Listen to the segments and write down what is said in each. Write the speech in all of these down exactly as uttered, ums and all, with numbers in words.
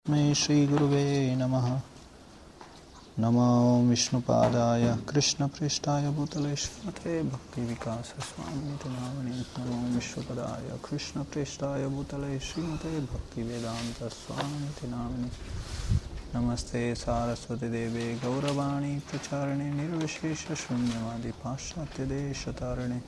मे श्री गुरुवे नमः। नमो विष्णुपादाय कृष्णपृष्ठाय भूतले श्रीमते भक्ति विकास स्वामिनिति नामिने। नमो विष्णुपदाय कृष्णपृष्ठाय भूतले श्रीमते भक्ति वेदांत स्वामिनिति नामिने। नमस्ते सारस्वती देवे गौरवाणी प्रचारिणे निर्विशेष शून्यवादी पाश्चात्य देशतारिणे।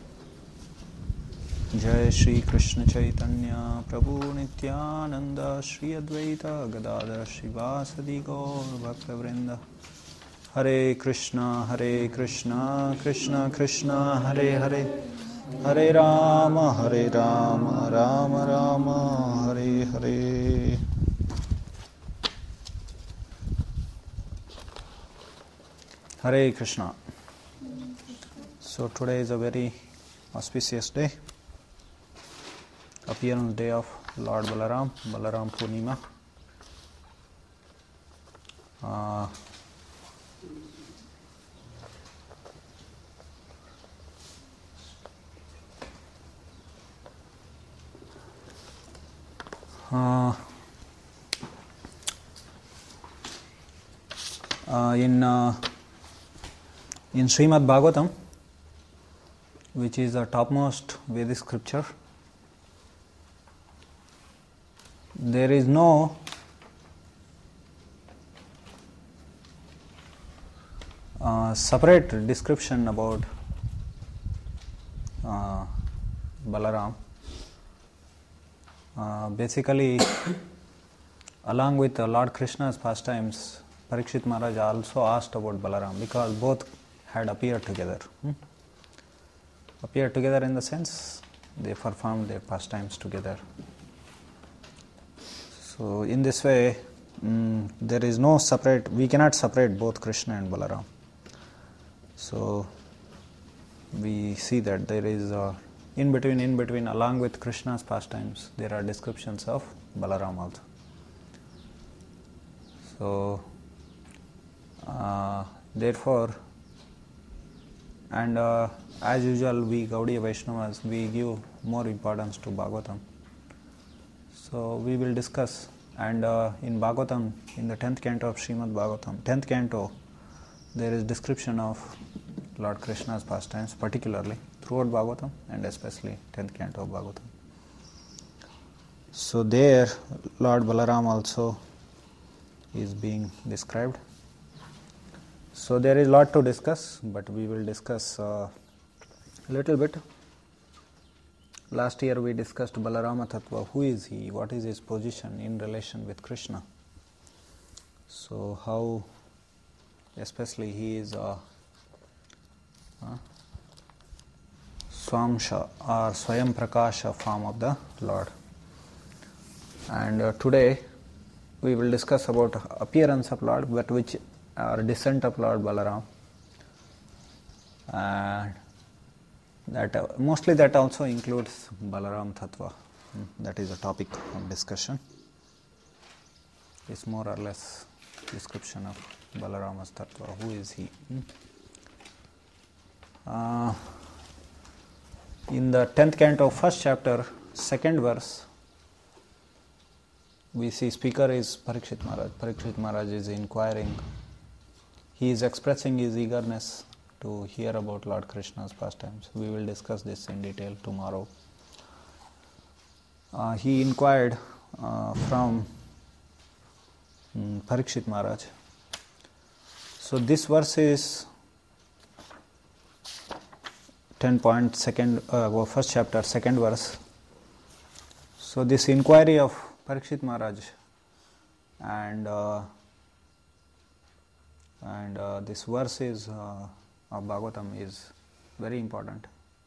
जय श्री कृष्ण चैतन्य प्रभु नित्यानंद श्री अद्वैत गदाधर श्रीवासदि गौर भक्तवृंद। हरे कृष्णा हरे कृष्णा कृष्णा कृष्णा हरे हरे, हरे राम हरे Ram Ram Ram Hare Hare. Hare Krishna. So today is a very auspicious day, appearance day of Lord Balaram, Balaram Purnima. Uh, uh, uh, in uh, in Srimad Bhagavatam, which is the topmost Vedic scripture, there is no uh, separate description about uh, Balaram. Uh, basically, along with uh, Lord Krishna's pastimes, Parikshit Maharaj also asked about Balaram because both had appeared together. Hmm? Appeared together in the sense they performed their pastimes together. So in this way, mm, there is no separate, we cannot separate both Krishna and Balaram. So we see that there is a, in between, in between, along with Krishna's pastimes, there are descriptions of Balaram also. So uh, therefore, and uh, as usual, we Gaudiya Vaishnavas, we give more importance to Bhagavatam. So we will discuss, and uh, in Bhagavatam, in the tenth canto of Srimad Bhagavatam, tenth canto, there is description of Lord Krishna's pastimes, particularly throughout Bhagavatam and especially tenth canto of Bhagavatam. So there, Lord Balaram also is being described. So there is a lot to discuss, but we will discuss uh, a little bit. Last year we discussed Balarama Tattva. Who is he? What is his position in relation with Krishna? So how, especially he is a uh, Swamsha or Swayam Prakasha form of the Lord. And uh, today we will discuss about appearance of Lord, but which are descent of Lord Balaram. And that uh, mostly that also includes Balaram Tattva. Hmm. That is a topic of discussion. It's more or less description of Balarama's Tattva. Who is he? Hmm. Uh, in the tenth canto, first chapter, second verse, we see speaker is Parikshit Maharaj. Parikshit Maharaj is inquiring. He is expressing his eagerness to hear about Lord Krishna's pastimes. We will discuss this in detail tomorrow. Uh, he inquired uh, from um, Parikshit Maharaj. So this verse is ten point second, uh, well, first chapter, second verse. So this inquiry of Parikshit Maharaj and uh, and uh, this verse is uh, of Bhagavatam is very important.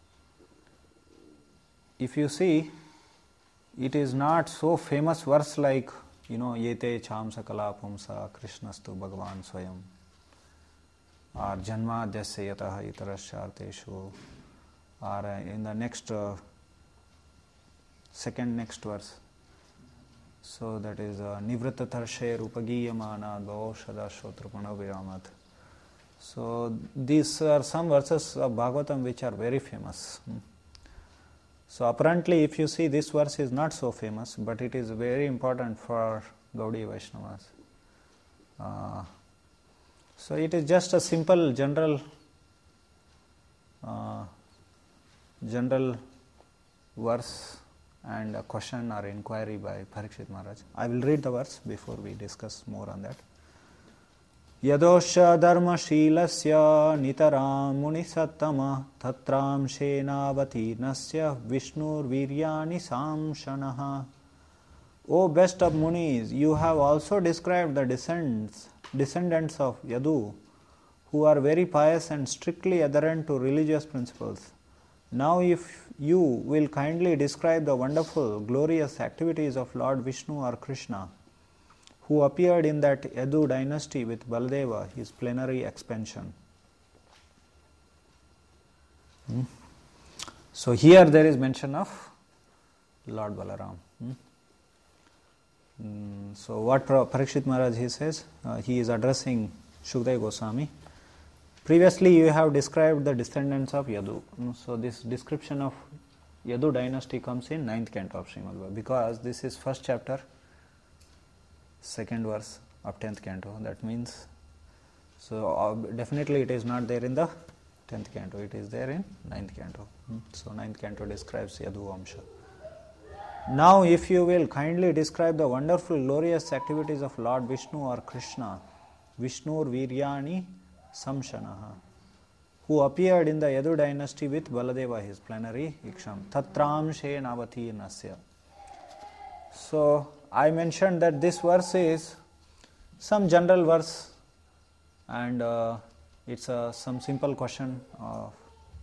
If you see, it is not so famous verse like, you know, Yete Cham Sakala Pumsa Krishnastu Bhagavan Swayam, or Janma Jasya Yataha Itarasharteshu, or uh, in the next uh, second next verse. So that is Nivritta Tarshe Rupagiyamana Bhavoshada Shotrapana Viramat. So these are some verses of Bhagavatam which are very famous. So apparently, if you see, this verse is not so famous, but it is very important for Gaudiya Vaishnavas. Uh, so it is just a simple general uh, general verse and a question or inquiry by Parikshit Maharaj. I will read the verse before we discuss more on that. Yadosha dharma shilasya nitaram muni sattama tatram shenavati nasya vishnur viryani samshanaha. O best of munis, you have also described the descendants, descendants of Yadu, who are very pious and strictly adherent to religious principles. Now if you will kindly describe the wonderful, glorious activities of Lord Vishnu or Krishna, who appeared in that Yadu dynasty with Baladeva, his plenary expansion. Hmm. So here there is mention of Lord Balaram. Hmm. Mm, so what Parikshit Maharaj he says, uh, he is addressing Shukdev Goswami. Previously you have described the descendants of Yadu. Mm, so this description of Yadu dynasty comes in ninth canto of Srimad Bhagavatam, because this is first chapter, second verse of tenth canto. That means, so uh, definitely it is not there in the tenth canto, it is there in ninth canto. Mm, so ninth canto describes Yadu Vamsha. Now if you will kindly describe the wonderful glorious activities of Lord Vishnu or Krishna, Vishnur Viryani Samshanaha, who appeared in the Yadu dynasty with Baladeva, his plenary Iksham, Tatram Shenavati Nasya. So I mentioned that this verse is some general verse, and uh, it's uh, some simple question of,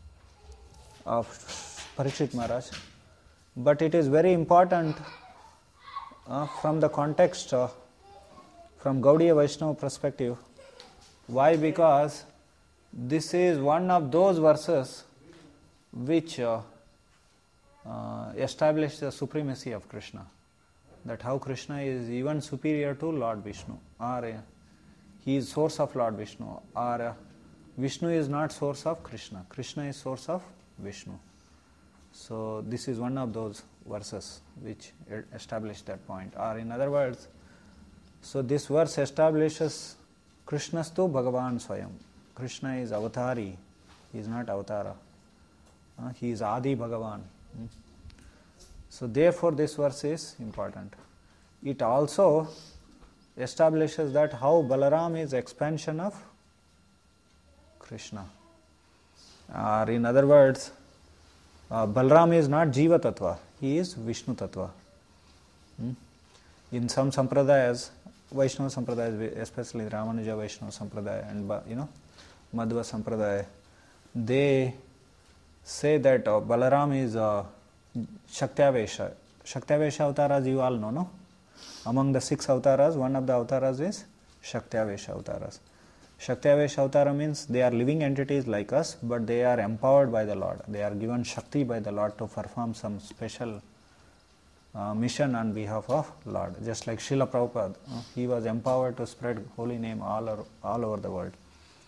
of Parikshit Maharaj. But it is very important uh, from the context, uh, from Gaudiya Vaishnava perspective. Why? Because this is one of those verses which uh, uh, establish the supremacy of Krishna. That how Krishna is even superior to Lord Vishnu, or uh, he is source of Lord Vishnu, or uh, Vishnu is not source of Krishna, Krishna is source of Vishnu. So this is one of those verses which establish that point. Or in other words, so this verse establishes Krishnastu Bhagavan Swayam. Krishna is avatari, he is not avatara. Uh, he is Adi Bhagavan. Hmm. So therefore this verse is important. It also establishes that how Balaram is expansion of Krishna. Or in other words, Uh, Balaram is not Jiva Tattva, he is Vishnu Tattva. Hmm? In some sampradayas, Vaishnava sampradayas, especially Ramanuja Vaishnava sampradaya and you know Madhva sampradaya, they say that uh, Balaram is uh, Shaktyavesha. Shaktyavesha avtaras you all know, no? Among the six avtaras, one of the avtaras is Shaktyavesha avtaras. Shaktyavesha Avatara means they are living entities like us, but they are empowered by the Lord. They are given Shakti by the Lord to perform some special uh, mission on behalf of Lord. Just like Srila Prabhupada, uh, he was empowered to spread holy name all, or, all over the world.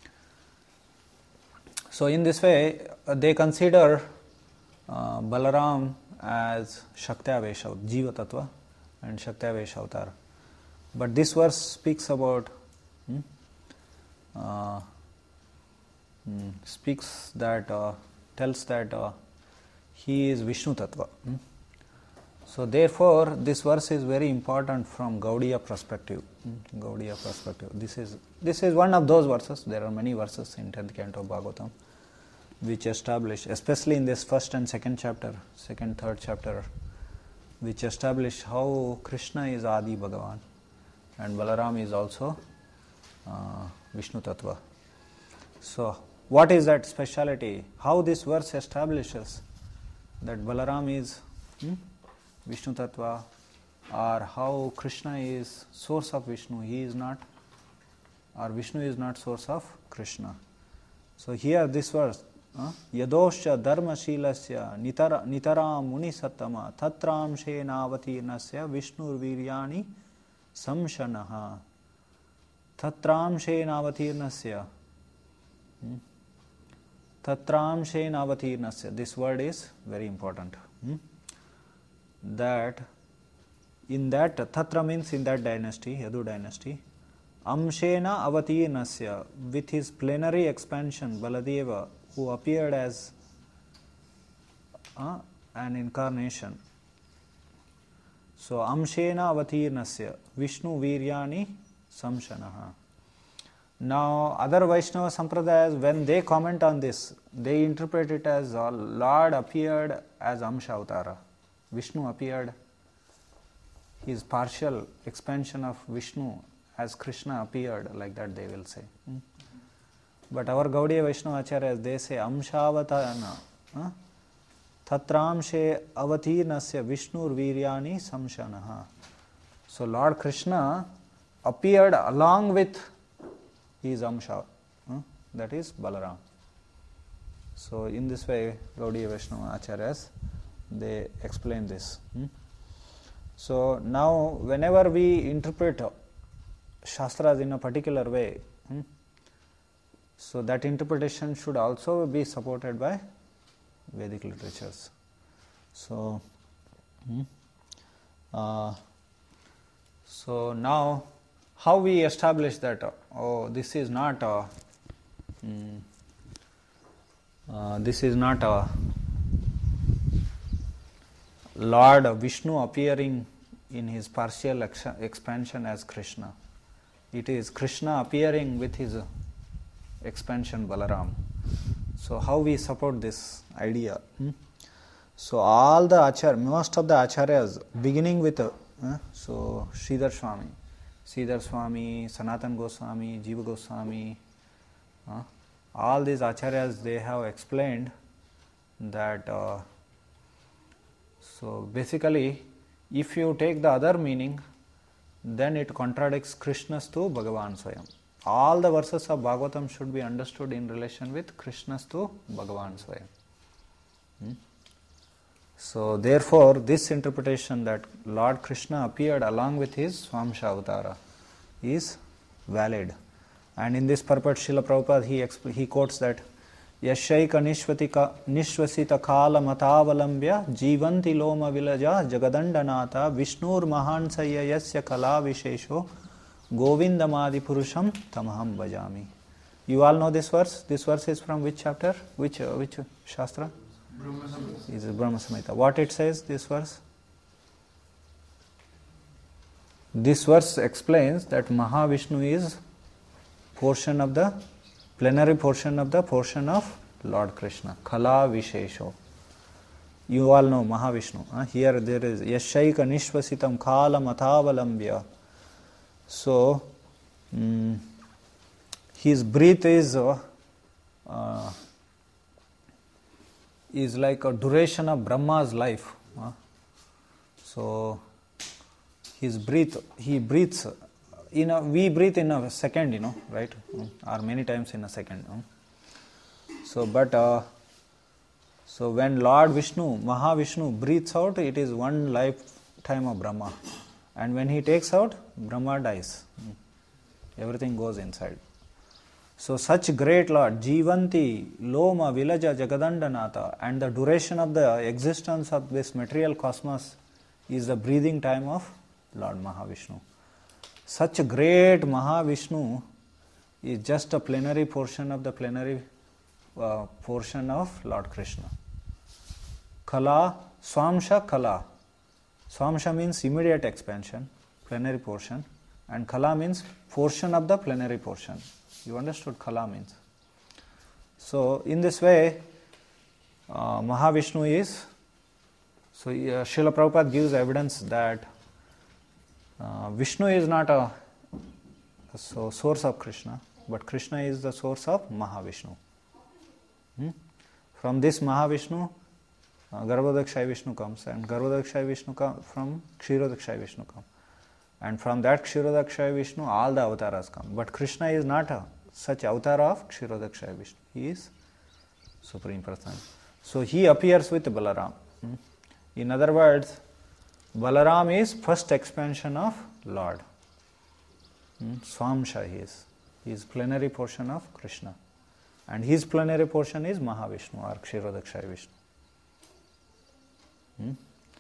So in this way, uh, they consider uh, Balaram as Shaktyavesha, Jiva Tattva, and Shaktyavesha Avatara. But this verse speaks about hmm, Uh, mm, speaks that, uh, tells that uh, he is Vishnu Tattva. Hmm? So therefore, this verse is very important from Gaudiya perspective. Hmm? Gaudiya perspective. This is this is one of those verses. There are many verses in tenth canto of Bhagavatam which establish, especially in this first and second chapter, second, third chapter, which establish how Krishna is Adi Bhagavan and Balaram is also uh, Vishnu Tattva. So, what is that speciality? How this verse establishes that Balaram is hmm, Vishnu Tattva, or how Krishna is source of Vishnu, he is not, or Vishnu is not source of Krishna. So here this verse, uh, Yadosha dharma shilasya nitara, nitara muni sattama tatram shenavati nasya Vishnur viryani samshanaha. Tatram shenavatirnasya. Hmm? Tatram shenavatirnasya. This word is very important. Hmm? That in that, Tatra means in that dynasty, Yadu dynasty, Amshena Avatirnasya, with his plenary expansion, Baladeva, who appeared as uh, an incarnation. So, Amshena Avatirnasya, Vishnu Viryani Samshanaha. Now, other Vaishnava Sampradayas, when they comment on this, they interpret it as uh, Lord appeared as Amsha Avtara. Vishnu appeared, his partial expansion of Vishnu as Krishna appeared, like that they will say. Hmm? But our Gaudiya Vaishnava Acharyas, they say Amshavatana, huh? Tatramshe Avatirnasya Vishnur Viryani Samshanaha. So Lord Krishna appeared along with his Amsha, huh? That is Balaram. So in this way, Gaudiya Vaishnava Acharyas, they explain this. Hmm? So now whenever we interpret Shastras in a particular way, hmm, so that interpretation should also be supported by Vedic literatures. So, hmm, uh, so now how we establish that, uh, oh, this is not a, mm, uh, this is not a Lord Vishnu appearing in his partial ex- expansion as Krishna. It is Krishna appearing with his expansion Balaram. So how we support this idea? Hmm? So all the Acharya, most of the Acharyas, beginning with, uh, so Sridhar Swami, Sridhar Swami, Sanatan Goswami, Jiva Goswami, uh, all these Acharyas, they have explained that uh, so basically if you take the other meaning, then it contradicts Krishnastu Bhagavan Swayam. All the verses of Bhagavatam should be understood in relation with Krishnastu Bhagavan Swayam. Hmm? So therefore this interpretation that Lord Krishna appeared along with his Swamsha Avatara is valid. And in this purport, Srila Prabhupada, he, exp- he quotes that Yashaika Nishvasita Kala Matavalambya Jivanti Loma Vilaja Jagadandanata Vishnur Mahansaya Yasya Kala Vishesho Govindamadi Purusham Tamaham Bhajami. You all know this verse? This verse is from which chapter? Which uh, which Shastra? Brahma Samhita. Is Brahma Samhita. What it says, this verse? This verse explains that Mahavishnu is portion of the plenary portion of the portion of Lord Krishna, Kala Vishesho. You all know Mahavishnu. Huh? Here there is Yashaika Nishvasitam Kala Matavalambya. So, um, his breath is uh, uh, is like a duration of Brahma's life. Huh? So, his breath, he breathes. In a, we breathe in a second, you know, right? Or many times in a second. No? So, but uh, so when Lord Vishnu, Mahavishnu breathes out, it is one lifetime of Brahma, and when he takes out, Brahma dies. Everything goes inside. So, such great Lord, Jivanti, Loma, Vilaja, Jagadandanata, and the duration of the existence of this material cosmos is the breathing time of Lord Mahavishnu. Such a great Mahavishnu is just a plenary portion of the plenary uh, portion of Lord Krishna. Kala, Swamsha Kala. Swamsha means immediate expansion, plenary portion, and Kala means portion of the plenary portion. You understood Kala means. So, in this way, uh, Mahavishnu is, so uh, Srila Prabhupada gives evidence that Uh, Vishnu is not a so source of Krishna, but Krishna is the source of Mahavishnu. Hmm? From this Mahavishnu, uh, Garbhodakshaya Vishnu comes, and Garbhodakshaya Vishnu come from Kshirodakshaya Vishnu come, and from that Kshirodakshaya Vishnu all the avatars come. But Krishna is not a such avatar of Kshirodakshaya Vishnu. He is Supreme Person. So he appears with Balaram. Hmm? In other words, Balaram is first expansion of Lord. Hmm? Swamsha he is. He is plenary portion of Krishna. And his plenary portion is Mahavishnu or Kshirodakshaya Vishnu. Hmm?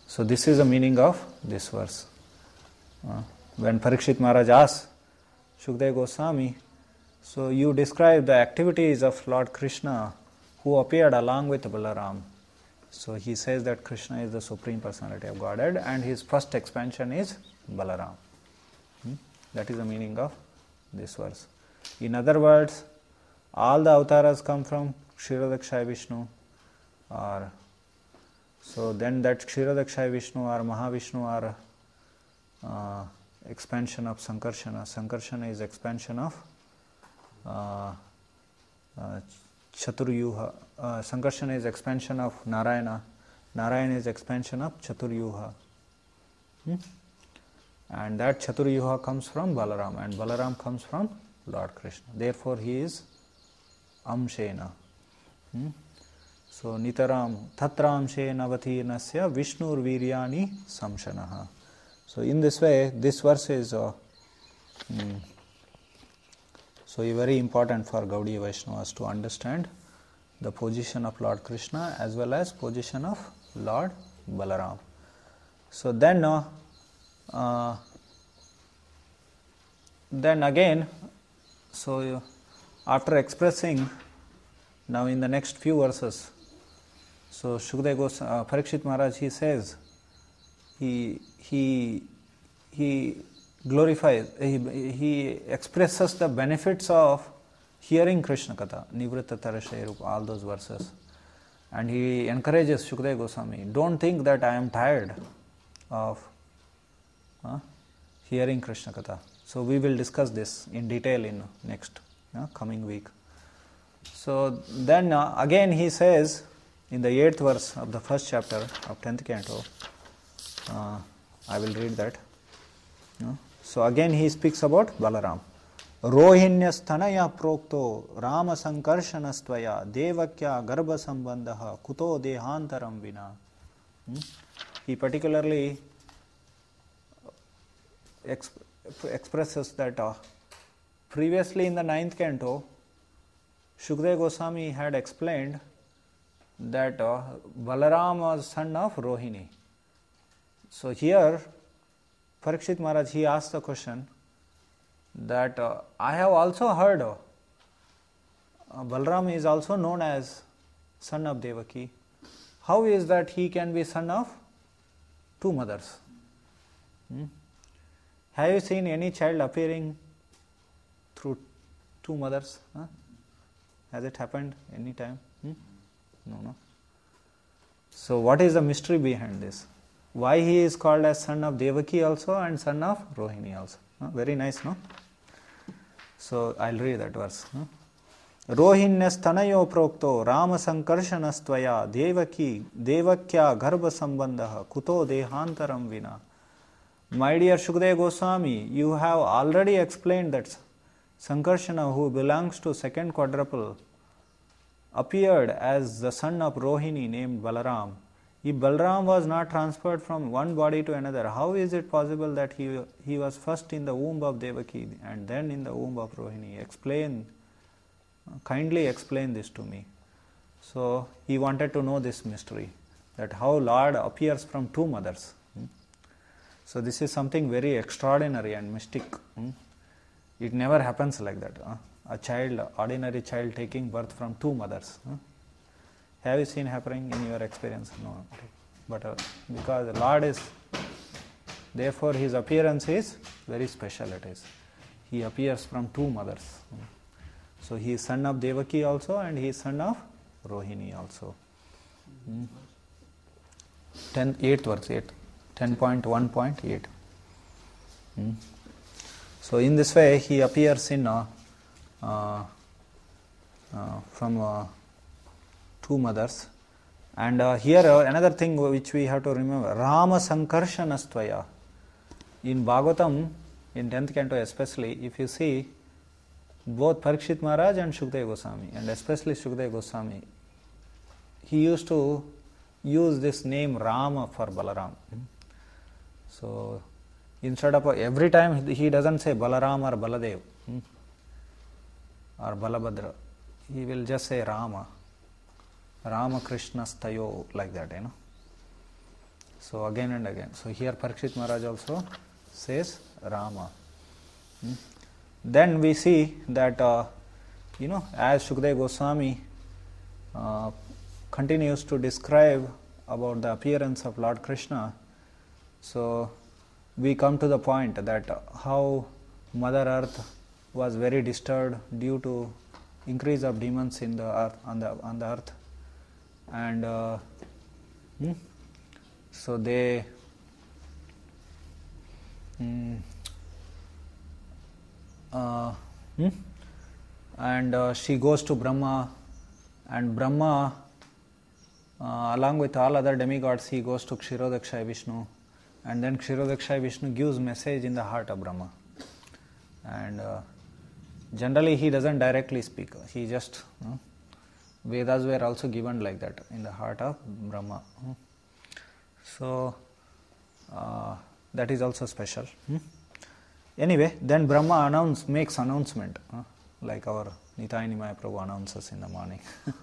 So this is the meaning of this verse. Uh, when Parikshit Maharaj asked Shukadeva Goswami, so you describe the activities of Lord Krishna who appeared along with Balaram. So he says that Krishna is the Supreme Personality of Godhead and his first expansion is Balaram. Hmm? That is the meaning of this verse. In other words, all the avatars come from Kshirodakshaya Vishnu, or so then that Kshirodakshaya Vishnu or Mahavishnu are uh, expansion of Sankarshana. Sankarshana is expansion of uh, uh, Chaturyuha. Uh, Sankarshana is expansion of Narayana. Narayana is expansion of Chaturyuha. Hmm? And that Chaturyuha comes from Balaram, and Balaram comes from Lord Krishna. Therefore, he is Amshena. Hmm? So, Nitaram Tatra Amshena Vatirnasya Vishnur Viryani Samshanaha. So, in this way, this verse is uh, mm, so very important for Gaudiya Vaishnavas to understand the position of Lord Krishna as well as position of Lord Balaram. So then, uh, uh, then again, so after expressing now in the next few verses, so Shukadeva Goswami, uh, Parikshit Maharaj, he says, he he he glorifies, he, he expresses the benefits of hearing Krishna Katha, Nivritta Tarashayrup, all those verses. And he encourages Shukadeva Goswami, don't think that I am tired of uh, hearing Krishna Katha. So we will discuss this in detail in next uh, coming week. So then uh, again he says in the eighth verse of the first chapter of tenth canto, uh, I will read that. Uh, so again he speaks about Balaram. Rohinyasthanaya prokto Rama sankarshanastvaya devakya garbha sambandha kuto dehantaram vina. Hmm? He particularly exp- expresses that uh, previously in the ninth canto, Shukadeva Goswami had explained that uh, Balaram was son of Rohini. So here, Parikshit Maharaj, he asked the question that uh, I have also heard uh, Balaram is also known as son of Devaki. How is that he can be son of two mothers? Hmm? Have you seen any child appearing through two mothers? Huh? Has it happened any time? Hmm? No, no. So what is the mystery behind this? Why he is called as son of Devaki also and son of Rohini also? Huh? Very nice, no? So I'll read that verse. Huh? Rohinyastanayo prokto Rama sankarshanastvaya devaki devakya garbha sambandha kuto dehantaram vina. My dear Shukadeva Goswami, you have already explained that Sankarshana, who belongs to second quadruple, appeared as the son of Rohini named Balaram. If Balaram was not transferred from one body to another, how is it possible that he he was first in the womb of Devaki and then in the womb of Rohini? Explain, kindly explain this to me. So he wanted to know this mystery, that how Lord appears from two mothers. So this is something very extraordinary and mystic. It never happens like that. A child, ordinary child taking birth from two mothers. Have you seen happening in your experience? No. But uh, because the Lord is, therefore his appearance is very special it is. He appears from two mothers. So he is son of Devaki also and he is son of Rohini also. Mm. Ten, eighth verse, eight. ten point one point eight. Mm. So in this way he appears in uh, uh, uh, from uh, two mothers. And uh, here uh, another thing which we have to remember, Rama Sankarshanastvaya. In Bhagavatam, in tenth canto especially, if you see both Parikshit Maharaj and Shukadeva Goswami, and especially Shukadeva Goswami, he used to use this name Rama for Balaram. So instead of every time he doesn't say Balaram or Baladev or Balabhadra, he will just say Rama. Rama Krishna Stayo, like that, you know. So again and again. So here Parikshit Maharaj also says Rama. Hmm? Then we see that, uh, you know, as Shukadeva Goswami uh, continues to describe about the appearance of Lord Krishna, so we come to the point that uh, how Mother Earth was very disturbed due to increase of demons in the earth, on the on the earth, and uh, hmm, so they hmm, uh, hmm, and uh, she goes to Brahma, and Brahma, uh, along with all other demigods, he goes to Kshirodakshaya Vishnu, and then Kshirodakshaya Vishnu gives message in the heart of Brahma, and uh, generally he doesn't directly speak, he just, you know, Vedas were also given like that, in the heart of Brahma. So uh, that is also special. Anyway, then Brahma announce, makes announcement, uh, like our Nitai Nimaya Prabhu announces in the morning.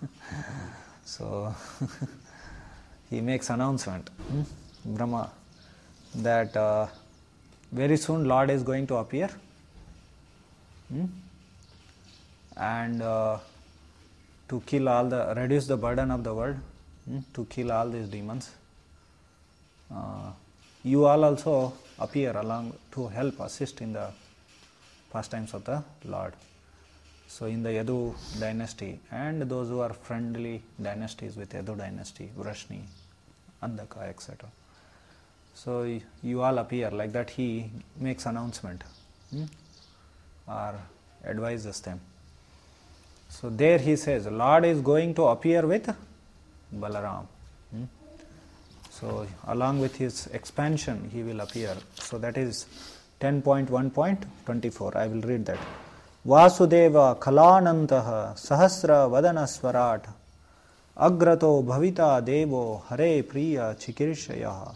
So he makes announcement, hmm? Brahma, that uh, very soon Lord is going to appear, hmm? and uh, to kill all the, reduce the burden of the world, hmm? to kill all these demons. Uh, you all also appear along to help, assist in the pastimes of the Lord. So in the Yadu dynasty, and those who are friendly dynasties with Yadu dynasty, Vrashni, Andhaka, et cetera. So you all appear, like that he makes announcement, hmm? or advises them. So there he says, Lord is going to appear with Balaram. Hmm? So along with his expansion, he will appear. So that is ten point one point twenty-four. I will read that. Vasudeva Kalanantaha Sahasra Vadana Swarat Agrato Bhavita Devo Hare Priya Chikirshaya.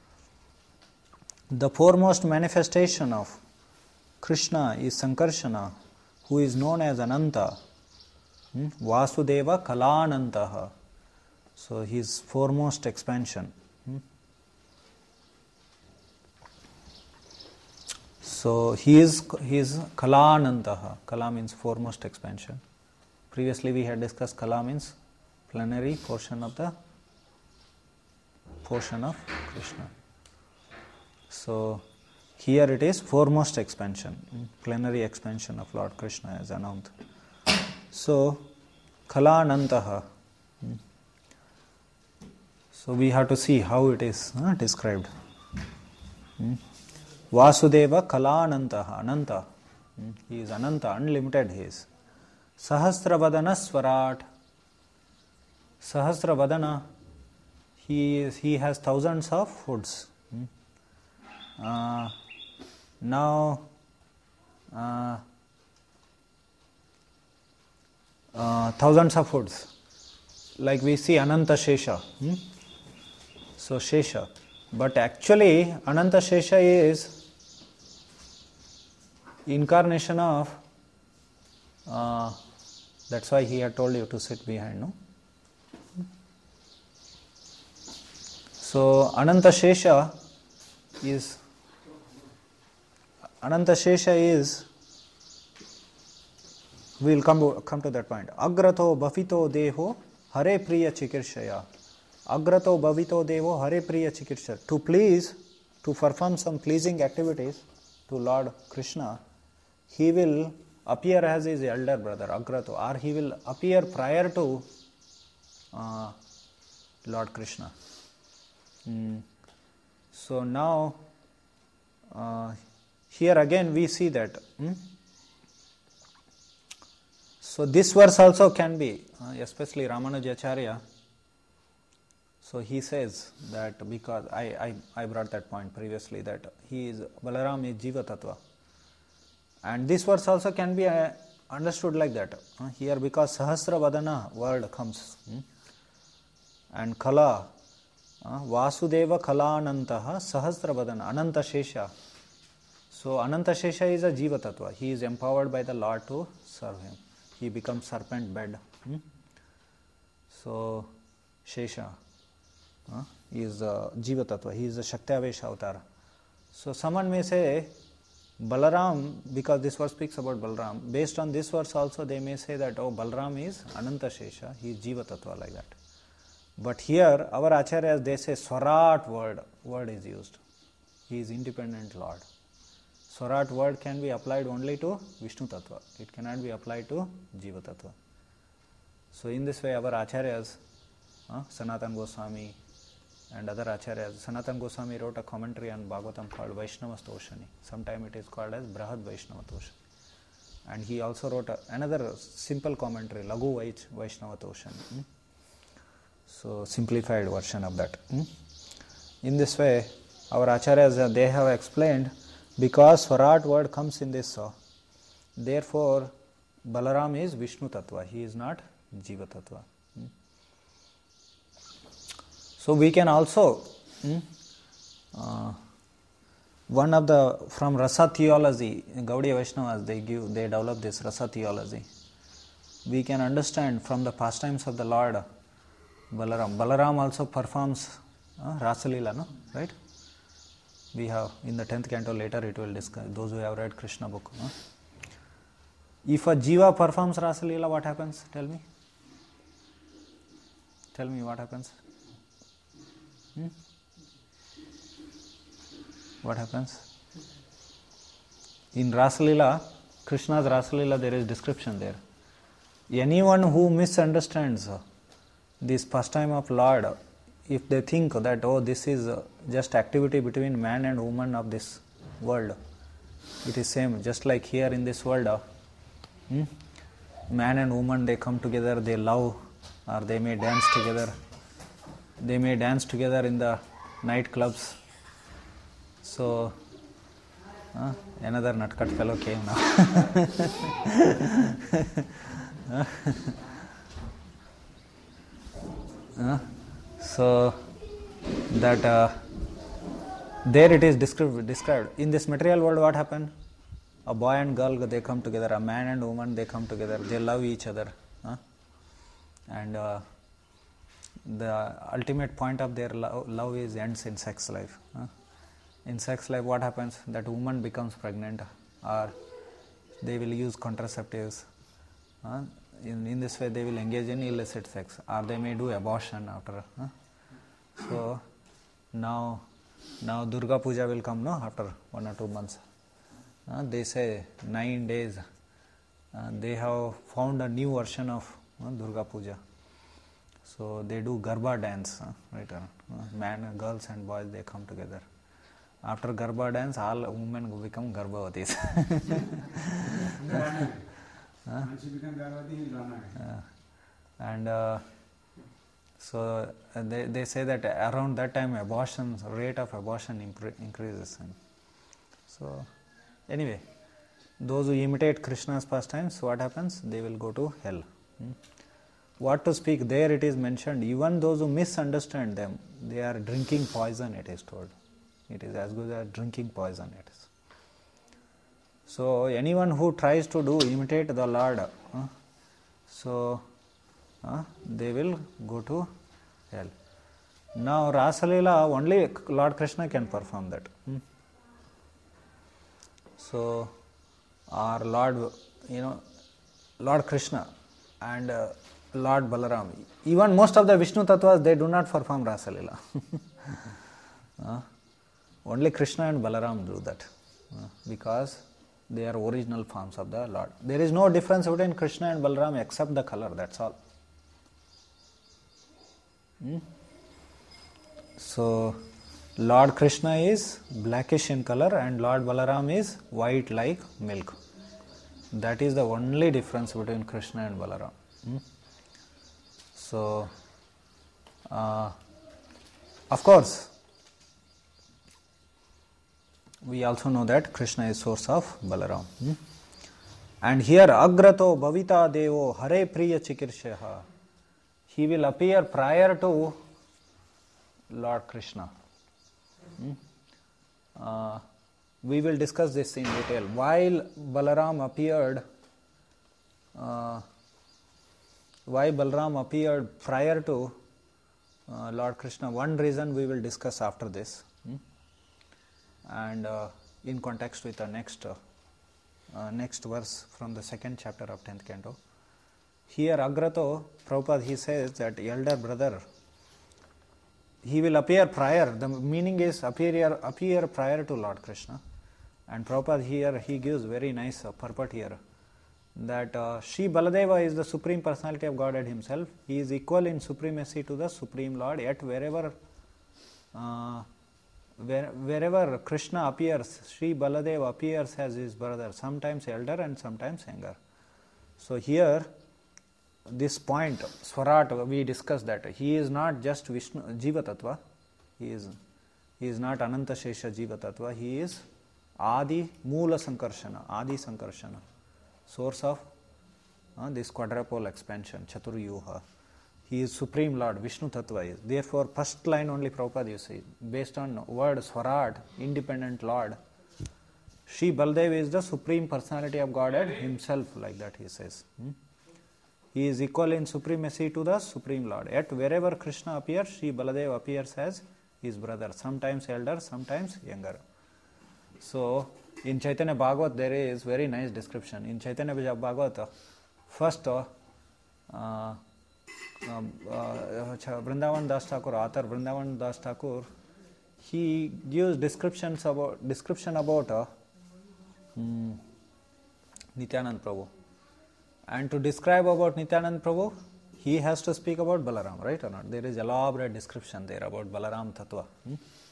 The foremost manifestation of Krishna is Sankarshana, who is known as Ananta. Hmm? Vasudeva Kalanantaha. So his foremost expansion. Hmm? So he is he is Kalanantaha. Kala means foremost expansion. Previously we had discussed Kala means plenary portion of the portion of Krishna. So here it is foremost expansion, plenary expansion of Lord Krishna as Anant. So Kalanantaha. So we have to see how it is uh, described. Hmm? Vasudeva Kalanantaha, Ananta. Hmm? He is Ananta, unlimited he is. Sahasravadana Swarat. Sahasravadana, he is, he has thousands of hoods. Hmm? Uh, now, uh, uh, thousands of hoods. Like we see Ananta Shesha. Hmm? So Shesha. But actually, Ananta Shesha is incarnation of, uh, that's why he had told you to sit behind, no? So Ananta Shesha is, Ananta Shesha is, we will come to, come to that point. Agrato bhavito deho hare priya chikirshaya. Agrato bhavito devo hare priya chikirshaya. To please, to perform some pleasing activities to Lord Krishna, he will appear as his elder brother, Agrato, or he will appear prior to uh, Lord Krishna. Mm. So now, uh, here again we see that. Hmm? So this verse also can be, uh, especially Ramanujacharya. So he says that because I, I, I brought that point previously, that he is Balaram is Jiva Tattva. And this verse also can be uh, understood like that. Uh, here because Sahasra Vadana word comes. Hmm? And Kala, uh, Vasudeva Kalanantaha Sahasra Vadana, Ananta Shesha. So Ananta Shesha is a Jiva Tattva. He is empowered by the Lord to serve him. He becomes serpent bed. Hmm? So Shesha. uh, is uh, Jiva Tattva. He is a Shakti-avesh avatar. So someone may say Balaram, because this verse speaks about Balaram, based on this verse also they may say that, oh, Balaram is Ananta Shesha, he is Jiva Tattva, like that. But here our Acharyas, they say Swarat word, word is used. He is independent Lord. Swarat word can be applied only to Vishnu Tattva. It cannot be applied to Jiva Tattva. So in this way our Acharyas, uh, Sanatan Goswami and other Acharyas, Sanatan Goswami wrote a commentary on Bhagavatam called Vaishnava Toshani. Sometime it is called as Brahad Vaishnava Toshani. And he also wrote a, another simple commentary, Laghu Vaich Vaishnava Toshani. Hmm? So simplified version of that. Hmm? In this way, our Acharyas, they have explained, because Swarat word comes in this, uh, therefore Balaram is Vishnu Tattva, he is not Jiva Tattva. Hmm? So we can also, hmm, uh, one of the, from Rasa theology, Gaudiya Vaishnavas, they give, they develop this Rasa theology. We can understand from the pastimes of the Lord Balaram. Balaram also performs uh, Rasa Leela, no? Right? We have in the tenth canto, later it will discuss, those who have read Krishna book. No? If a Jiva performs Rasa Leela, what happens? Tell me. Tell me what happens. Hmm? What happens? In Rasa Leela, Krishna's Rasa Leela, there is description there. Anyone who misunderstands this pastime of Lord, if they think that, oh, this is just activity between man and woman of this world, it is same, just like here in this world, uh, hmm? man and woman, they come together, they love, or they may dance together. They may dance together in the night clubs. So, uh, another nutcut fellow came now. uh, so, that uh, there it is described, described. In this material world, what happened? A boy and girl, they come together. A man and woman, they come together. They love each other. Uh, and uh, the ultimate point of their lo- love is ends in sex life. Uh. In sex life, what happens? That woman becomes pregnant, or they will use contraceptives. Uh. In, in this way, they will engage in illicit sex, or they may do abortion after. Uh. So now, now Durga Puja will come, no? After one or two months. Uh, they say nine days. Uh, they have found a new version of uh, Durga Puja. So they do Garba dance, uh, right? Uh, man, girls and boys, they come together. After Garba dance, all women become Garbavatis. uh, uh, and uh, so uh, they, they say that around that time, abortion, rate of abortion impre- increases. And so anyway, those who imitate Krishna's pastimes, what happens? They will go to hell. Hmm? What to speak? There it is mentioned, even those who misunderstand them, they are drinking poison, it is told. It is as good as drinking poison, it is. So anyone who tries to do, imitate the Lord, uh, so uh, they will go to hell. Now Rasa Leela, only Lord Krishna can perform that. Hmm? So our Lord, you know, Lord Krishna and uh, Lord Balaram, even most of the Vishnu Tattvas, they do not perform Rasa Leela. uh, only Krishna and Balaram do that, uh, because they are original forms of the Lord. There is no difference between Krishna and Balaram except the color, that's all. Hmm? So Lord Krishna is blackish in color and Lord Balaram is white like milk. That is the only difference between Krishna and Balaram. Hmm? So, uh, of course, we also know that Krishna is source of Balaram. Hmm? And here, Agrato Bhavita Devo Hare Priya Chikirshaha. He will appear prior to Lord Krishna. Hmm? Uh, we will discuss this in detail. While Balaram appeared, uh, why Balaram appeared prior to uh, Lord Krishna, one reason we will discuss after this, hmm? and uh, in context with the next uh, uh, next verse from the second chapter of tenth canto. Here Agrato, Prabhupada, he says that elder brother, he will appear prior, the meaning is appear, appear prior to Lord Krishna. And Prabhupada here, he gives very nice uh, purport here, that uh, Sri Baladeva is the Supreme Personality of Godhead himself. He is equal in supremacy to the Supreme Lord, yet wherever uh, where, wherever Krishna appears, Sri Baladeva appears as his brother, sometimes elder and sometimes younger. So here, this point, Swarat, we discussed that he is not just Vishnu, Jiva Tattva, he is, he is not Ananta Shesha Jiva Tattva, he is Adi Moola Sankarshana, Adi Sankarshana, source of uh, this quadrupole expansion, Chaturyuha. He is Supreme Lord, Vishnu Tattva is. Therefore, first line only Prabhupada you see, based on word Swarat, independent Lord, Sri Baladev is the Supreme Personality of Godhead himself, like that he says. Hmm? He is equal in supremacy to the Supreme Lord. Yet wherever Krishna appears, Sri Baladev appears as his brother, sometimes elder, sometimes younger. So, in Chaitanya Bhagavat there is very nice description. In Chaitanya Bhagavat, first uh, uh, um, uh, Vrindavan Das Thakur, author Vrindavan Das Thakur, he gives descriptions about description about uh, um, Nityanand Prabhu. And to describe about Nityanand Prabhu, he has to speak about Balaram, right or not? There is elaborate description there about Balaram Tattva. Hmm?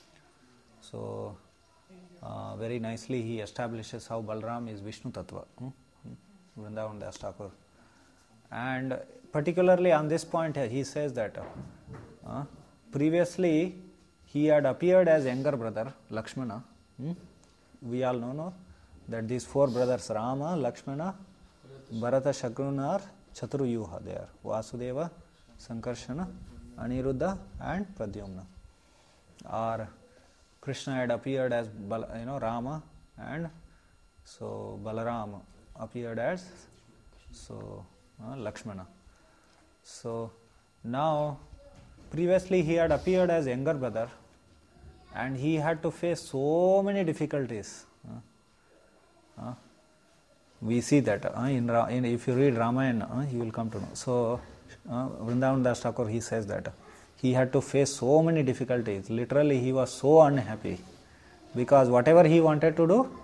So, uh, very nicely he establishes how Balaram is Vishnu Tattva. Hmm? Vrindavan Das Thakur. And particularly on this point here, he says that uh, previously he had appeared as younger brother, Lakshmana. Hmm? We all know, no, that these four brothers, Rama, Lakshmana, Bharata, Shatrugna are Chaturyuha there. Vasudeva, Sankarshana, Aniruddha and Pradyumna. Or Krishna had appeared as Bal, you know, Rama, and so Balaram appeared as so uh, Lakshmana. So now previously he had appeared as younger brother and he had to face so many difficulties. Uh, uh, we see that uh, in, in if you read Ramayana, uh, you will come to know. So uh, Vrindavan Das Thakur, he says that he had to face so many difficulties. Literally he was so unhappy because whatever he wanted to do,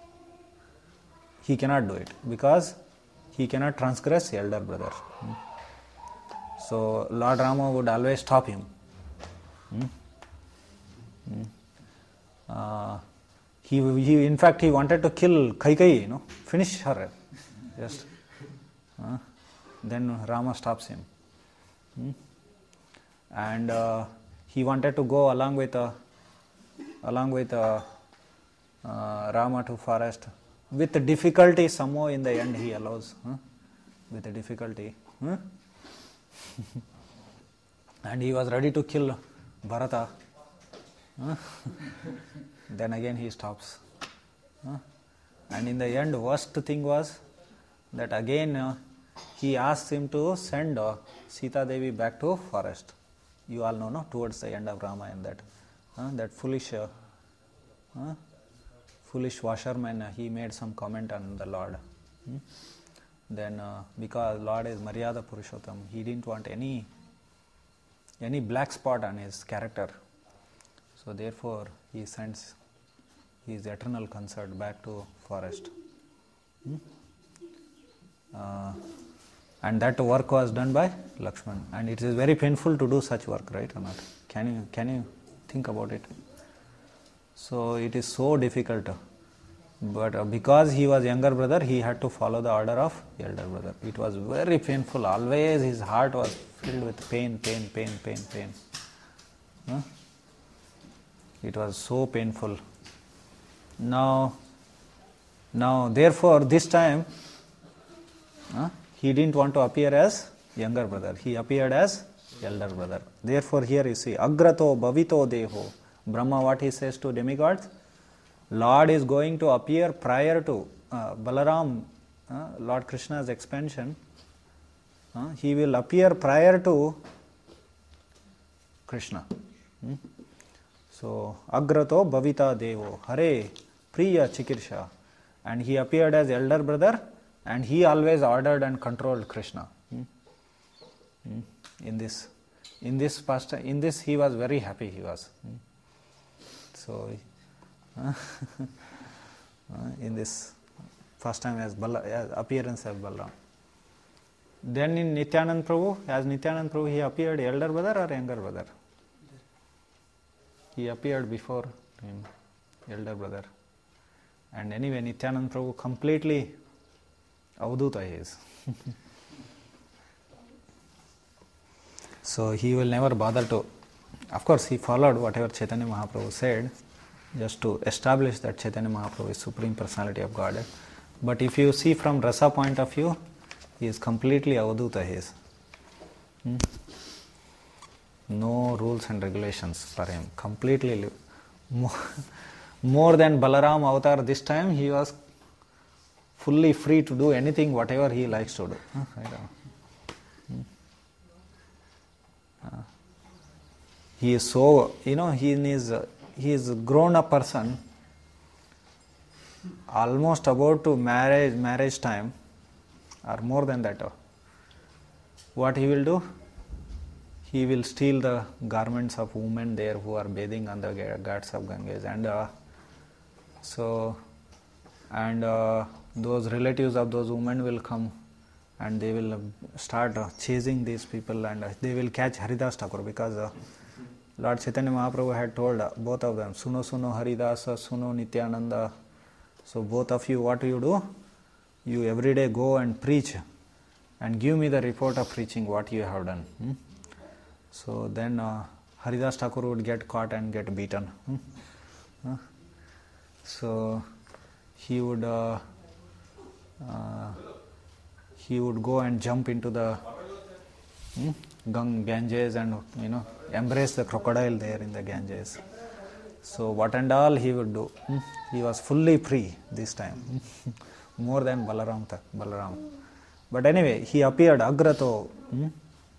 he cannot do it because he cannot transgress elder brother. Hmm. So Lord Rama would always stop him. Hmm. Hmm. Uh, he, he, in fact, he wanted to kill Kaikeyi, you know, finish her. Just, uh, then Rama stops him. Hmm. And uh, he wanted to go along with uh, along with uh, uh, Rama to forest. With the difficulty, somehow in the end he allows. Huh? With the difficulty. Huh? And he was ready to kill Bharata. Huh? Then again he stops. Huh? And in the end, worst thing was that again uh, he asks him to send uh, Sita Devi back to forest. You all know, no? Towards the end of Ramayana, that uh, that foolish uh, uh, foolish washerman, uh, he made some comment on the Lord. Hmm? Then uh, because Lord is Maryada Purushottam, he didn't want any any black spot on his character. So therefore he sends his eternal consort back to forest. Hmm? Uh, and that work was done by Lakshman. And it is very painful to do such work, right or not? Can you can you think about it? So it is so difficult. But uh, because he was younger brother, he had to follow the order of elder brother. It was very painful. Always his heart was filled with pain, pain, pain, pain, pain. Huh? It was so painful. Now, now therefore this time, huh, he didn't want to appear as younger brother. He appeared as elder brother. Therefore here you see, Agrato Bhavito Deho. Brahma, what he says to demigods? Lord is going to appear prior to uh, Balaram, uh, Lord Krishna's expansion. Uh, he will appear prior to Krishna. Hmm? So, Agrato Bhavita Devo, Hare Priya Chikirsha. And he appeared as elder brother, and he always ordered and controlled Krishna. Hmm? Hmm? In this, in this past, in this he was very happy. He was. Hmm? So, uh, in this first time as, Bala, as appearance as Balaram. Then in Nityanand Prabhu, as Nityanand Prabhu, he appeared elder brother or younger brother? He appeared before him, elder brother. And anyway, Nityanand Prabhu completely Avadhuta he is. So he will never bother to, of course he followed whatever Chaitanya Mahaprabhu said, just to establish that Chaitanya Mahaprabhu is Supreme Personality of Godhead. But if you see from Rasa point of view, he is completely Avadhuta he is. Hmm? No rules and regulations for him. Completely more, more than Balaram avatar this time, he was fully free to do anything, whatever he likes to do. Huh? I don't know. Hmm. Uh, he is so, you know, he is, uh, he is a grown up person, almost about to marriage, marriage time, or more than that. Uh, what he will do? He will steal the garments of women there who are bathing on the ghats of Ganges, and uh, so and uh, those relatives of those women will come, and they will start uh, chasing these people, and uh, they will catch Haridas Thakur, because uh, Lord Chaitanya Mahaprabhu had told uh, both of them, Suno Suno Haridasa, Suno Nityananda. So both of you, what do you do? You every day go and preach, and give me the report of preaching what you have done. Hmm? So then uh, Haridas Thakur would get caught and get beaten. Hmm? Uh, so he would uh, uh, he would go and jump into the hmm, Gang Ganges, and you know embrace the crocodile there in the Ganges. So what and all he would do. Hmm? He was fully free this time, more than Balaram. Balaram. But anyway, he appeared Agrato. Hmm?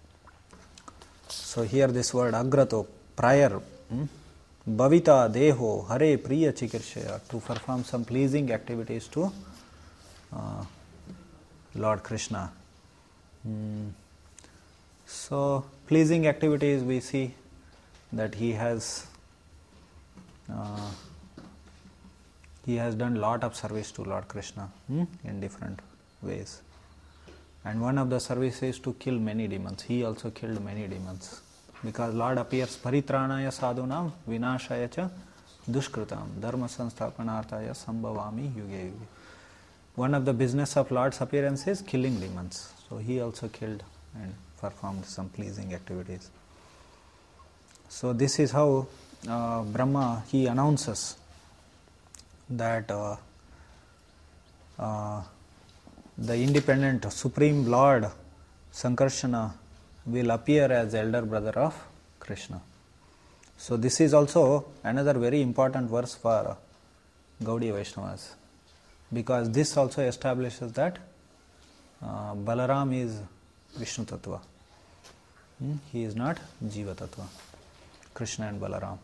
So here this word Agrato, prior, hmm? Bhavita Deho, Hare Priya Chikirshaya, to perform some pleasing activities to uh, Lord Krishna. Hmm. So pleasing activities, we see that he has uh, he has done lot of service to Lord Krishna hmm? in different ways. And one of the services is to kill many demons. He also killed many demons. Because Lord appears Paritranaya Sadhunam Vinashaya Cha Dushkritam Dharma Sansthapanarthaya Sambhavami Yuge Yuge. One of the business of Lord's appearance is killing demons. So he also killed and performed some pleasing activities. So this is how uh, Brahma, he announces that uh, uh, the independent Supreme Lord Sankarshana will appear as elder brother of Krishna. So this is also another very important verse for Gaudiya Vaishnavas, because this also establishes that uh, Balaram is Vishnu Tattva. Hmm? He is not Jiva Tattva. Krishna and Balaram.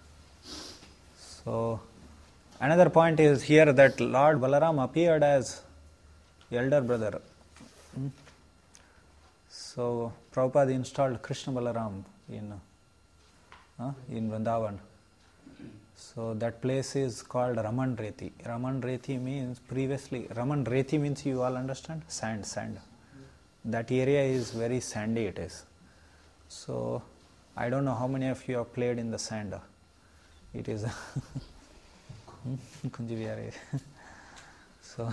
So another point is here that Lord Balaram appeared as elder brother. Hmm? So Prabhupada installed Krishna Balaram in uh, in Vrindavan. So that place is called Raman Reti. Raman Reti means previously, Raman Reti means, you all understand? Sand, sand. That area is very sandy it is. So I don't know how many of you have played in the sand. It is Kunjiviyar. So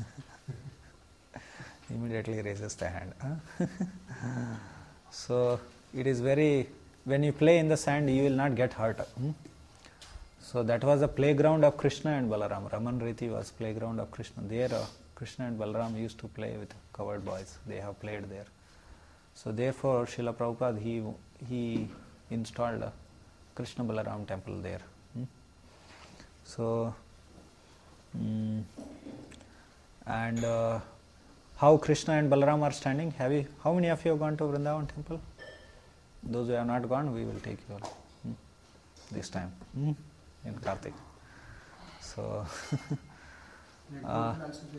immediately raises the hand. Huh? So it is very, when you play in the sand, you will not get hurt. Hmm? So that was a playground of Krishna and Balaram. Raman Reti was playground of Krishna. There uh, Krishna and Balaram used to play with covered boys. They have played there. So therefore Srila Prabhupada, he, he installed a Krishna Balaram temple there. Hmm? So mm, and uh, how Krishna and Balaram are standing? Have you? How many of you have gone to Vrindavan temple? Those who have not gone, we will take you all hmm? this time hmm? in Kartik. So, uh,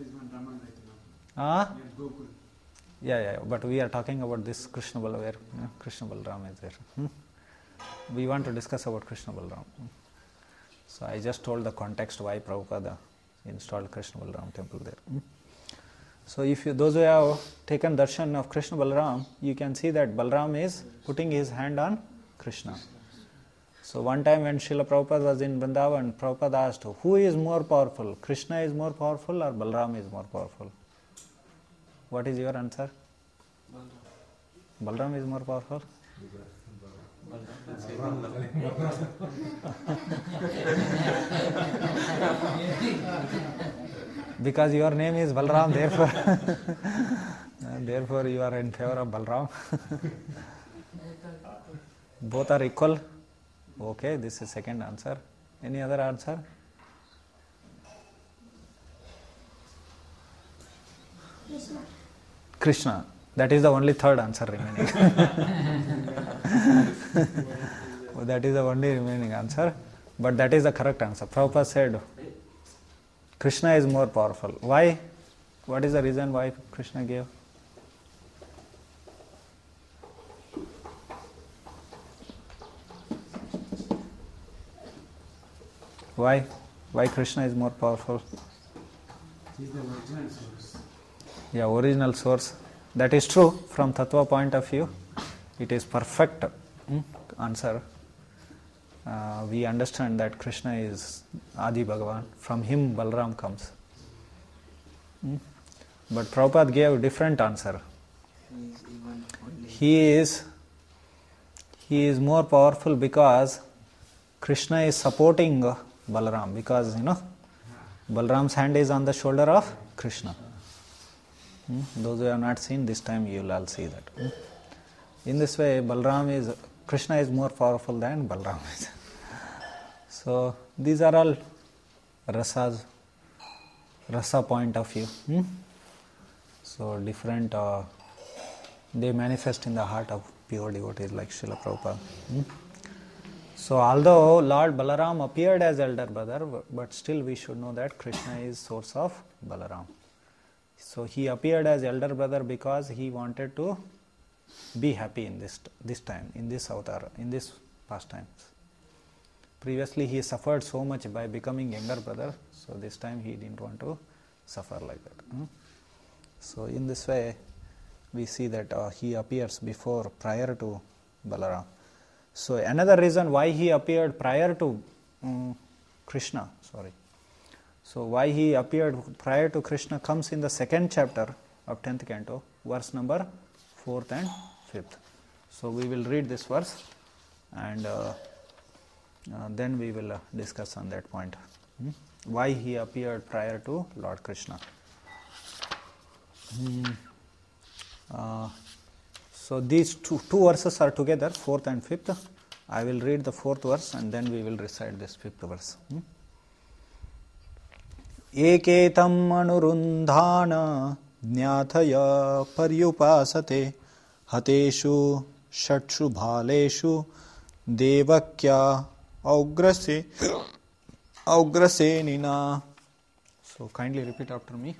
uh, yeah, yeah, but we are talking about this Krishna Balaram, where uh, Krishna Balaram is there. Hmm? We want to discuss about Krishna Balaram. Hmm? So I just told the context why Prabhupada installed Krishna Balaram temple there. Hmm? So if you, those who have taken darshan of Krishna Balaram, you can see that Balaram is putting his hand on Krishna. So one time when Srila Prabhupada was in Vrindavan, Prabhupada asked, who is more powerful? Krishna is more powerful or Balaram is more powerful? What is your answer? Balaram. Balaram is more powerful? Because your name is Balaram, therefore, therefore you are in favor of Balaram. Both are equal. Okay, this is second answer. Any other answer? Krishna. Krishna. That is the only third answer remaining. That is the only remaining answer. But that is the correct answer. Prabhupada said, Krishna is more powerful. Why? What is the reason why Krishna gave? Why? Why Krishna is more powerful? He is the original source. Yeah, original source. That is true from Tattva point of view. It is perfect hmm, answer. Uh, we understand that Krishna is Adi Bhagavan. From him Balaram comes. Hmm? But Prabhupada gave different answer. He is he is more powerful because Krishna is supporting Balaram, because you know Balaram's hand is on the shoulder of Krishna. Hmm? Those who have not seen, this time you will all see that. Hmm? In this way, Balaram is Krishna is more powerful than Balaram is. So these are all rasas, rasa point of view. Hmm? So different, uh, they manifest in the heart of pure devotees like Srila Prabhupada. Hmm? So although Lord Balaram appeared as elder brother, but still we should know that Krishna is source of Balaram. So he appeared as elder brother because he wanted to be happy in this this time, in this avatar, in this pastimes. Previously he suffered so much by becoming younger brother, so this time he didn't want to suffer like that. Hmm? So in this way we see that uh, he appears before, prior to Balaram. So another reason why he appeared prior to um, Krishna, sorry. So why he appeared prior to Krishna comes in the second chapter of tenth canto, verse number fourth and fifth. So we will read this verse and uh, uh, then we will uh, discuss on that point. Hmm? Why he appeared prior to Lord Krishna. Hmm. Uh, so these two, two verses are together, fourth and fifth. I will read the fourth verse and then we will recite this fifth verse. Hmm? Eketam anurundhana jnathaya paryupasate hateshu shatshu bhaleshu devakya augrase augrasenina. So kindly repeat after me.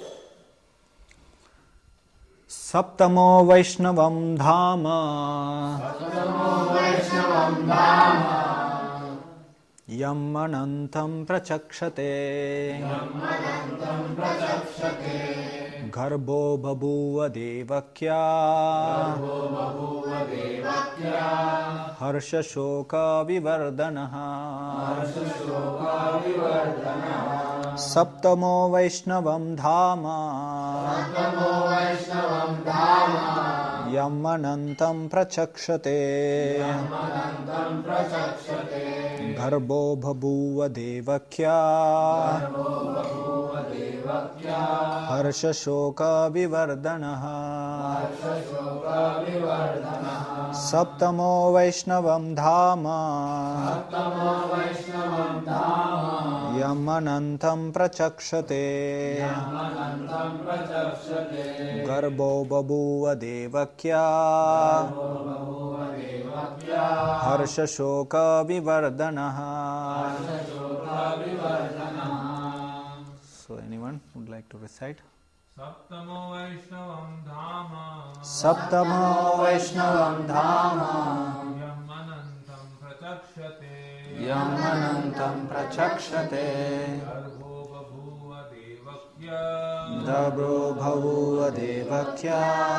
Saptamo Vaishnavam Dhama Saptamo Vaishnavam Dhama Yam Anantam Prachakshate Yam Anantam Prachakshate Garbho Babhuva Devakya Garbho Babhuva Devakya Harsha Shoka Vivardanaha Harsha Shoka Vivardanaha Saptamo Vaishnavam Dhama Saptamo Vaishnavam Dhama Yam Anantam Prachakshate Yam Anantam Prachakshate Garbho Babhuva Devakya Garbho Babhuva Devakya Harsha Shoka Vivardanaha Harsha Shoka Vivardanaha Saptamo Vaishnavam Dhama Saptamo Vaishnavam Dhama यम अनंतं प्रचक्षते यमनन्तं प्रचक्षते गर्भो बभूव देवक्या बभूव देवक्या हर्षशोक विवर्धनः. शोकाभिवर्धनः. So anyone would like to recite? सप्तमो वैष्णवं धाम सप्तमो वैष्णवं धाम यम् अनन्तं प्रचक्षते यम् अनन्तं प्रचक्षते गर्भो बभूव देवक्या दब्रो बभूव देवक्या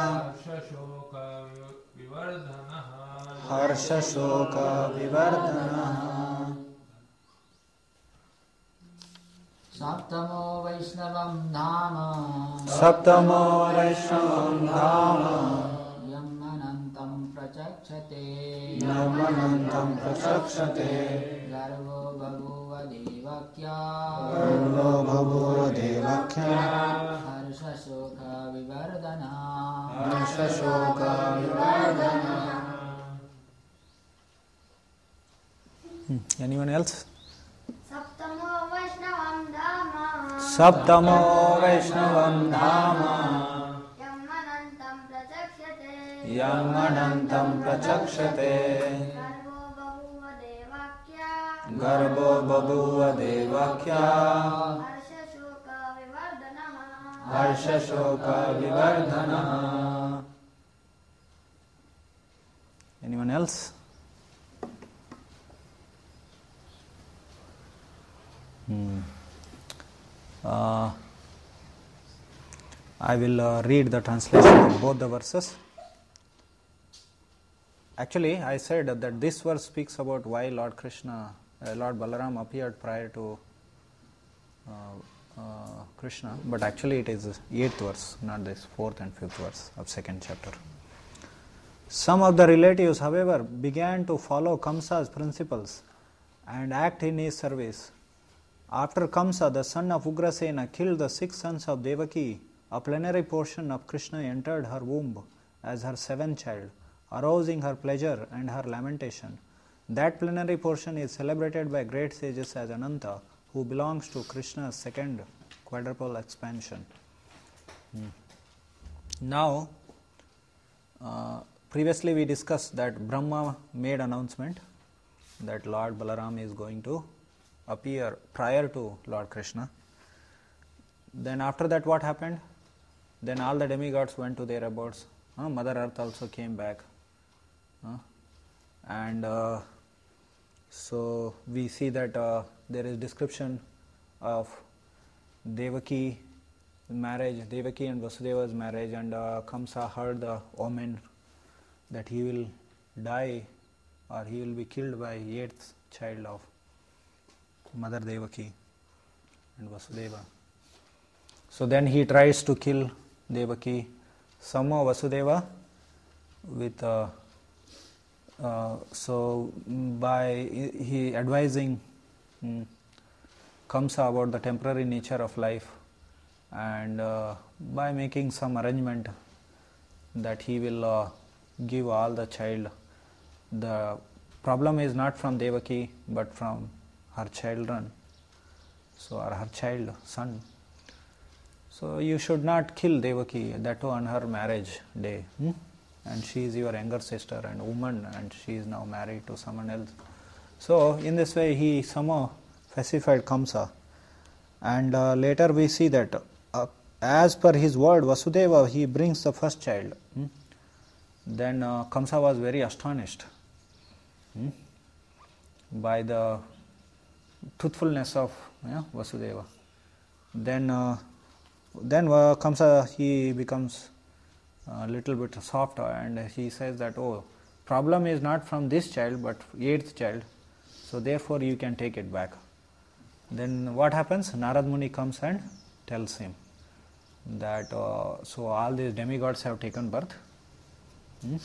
हर्षशोकविवर्धनः. हर्षशोक विवर्धनः. सप्तमो वैष्णवं धाम सप्तमो वैष्णवं धाम यम् अनन्तं प्रचक्षते यम् अनन्तं प्रचक्षते गर्भो बभूव देवक्या गर्भो बभूव देवक्या हर्षशोकविवर्धनः. हर्षशोक विवर्धनः. Anyone else? सप्तमो वैष्णवं धाम सप्तमो वैष्णवं धाम यम् अनन्तं प्रचक्षते यम् अनन्तं प्रचक्षते गर्भो बभूव देवक्या गर्भो बभूव देवक्या हर्षशोकविवर्धनः. हर्षशोक विवर्धनः. Anyone else? Hmm. Uh, I will uh, read the translation of both the verses. Actually, I said that this verse speaks about why Lord Krishna, uh, Lord Balaram appeared prior to uh, uh, Krishna, but actually it is eighth verse, not this fourth and fifth verse of second chapter. Some of the relatives, however, began to follow Kamsa's principles and act in his service. After Kamsa, the son of Ugrasena, killed the six sons of Devaki, a plenary portion of Krishna entered her womb as her seventh child, arousing her pleasure and her lamentation. That plenary portion is celebrated by great sages as Ananta, who belongs to Krishna's second quadruple expansion. Hmm. Now, uh, previously we discussed that Brahma made announcement that Lord Balaram is going to appear prior to Lord Krishna. Then after that what happened? Then all the demigods went to their abodes. Uh, Mother Earth also came back. Uh, and uh, so we see that uh, there is description of Devaki marriage, Devaki and Vasudeva's marriage, and uh, Kamsa heard the omen that he will die or he will be killed by eighth child of Mother Devaki and Vasudeva. So then he tries to kill Devaki. Somehow Vasudeva with uh, uh, so by he advising um, Kamsa about the temporary nature of life, and uh, by making some arrangement that he will uh, give all the child. The problem is not from Devaki but from her children, so or her child, son. So you should not kill Devaki, that too on her marriage day. Hmm? And she is your younger sister and woman, and she is now married to someone else. So in this way he somehow pacified Kamsa. And uh, later we see that uh, as per his word, Vasudeva, he brings the first child. Hmm? Then uh, Kamsa was very astonished hmm? by the truthfulness of yeah, Vasudeva. Then uh, then uh, Kamsa, he becomes a little bit softer, and he says that, oh, problem is not from this child but eighth child, so therefore you can take it back. Then what happens? Narad Muni comes and tells him that uh, so all these demigods have taken birth. Hmm?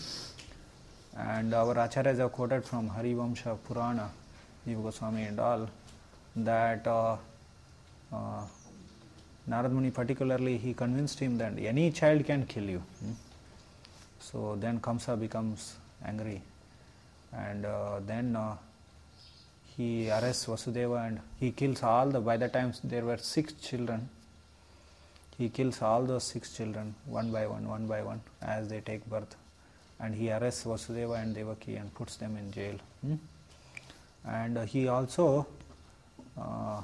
And our acharyas have quoted from Harivamsha Purana, Jiva Goswami and all, that uh, uh, Narad Muni particularly, he convinced him that any child can kill you. Hmm? So then Kamsa becomes angry, and uh, then uh, he arrests Vasudeva and he kills all the, by the time there were six children, he kills all those six children one by one, one by one as they take birth. And he arrests Vasudeva and Devaki and puts them in jail. Hmm? And uh, he also uh,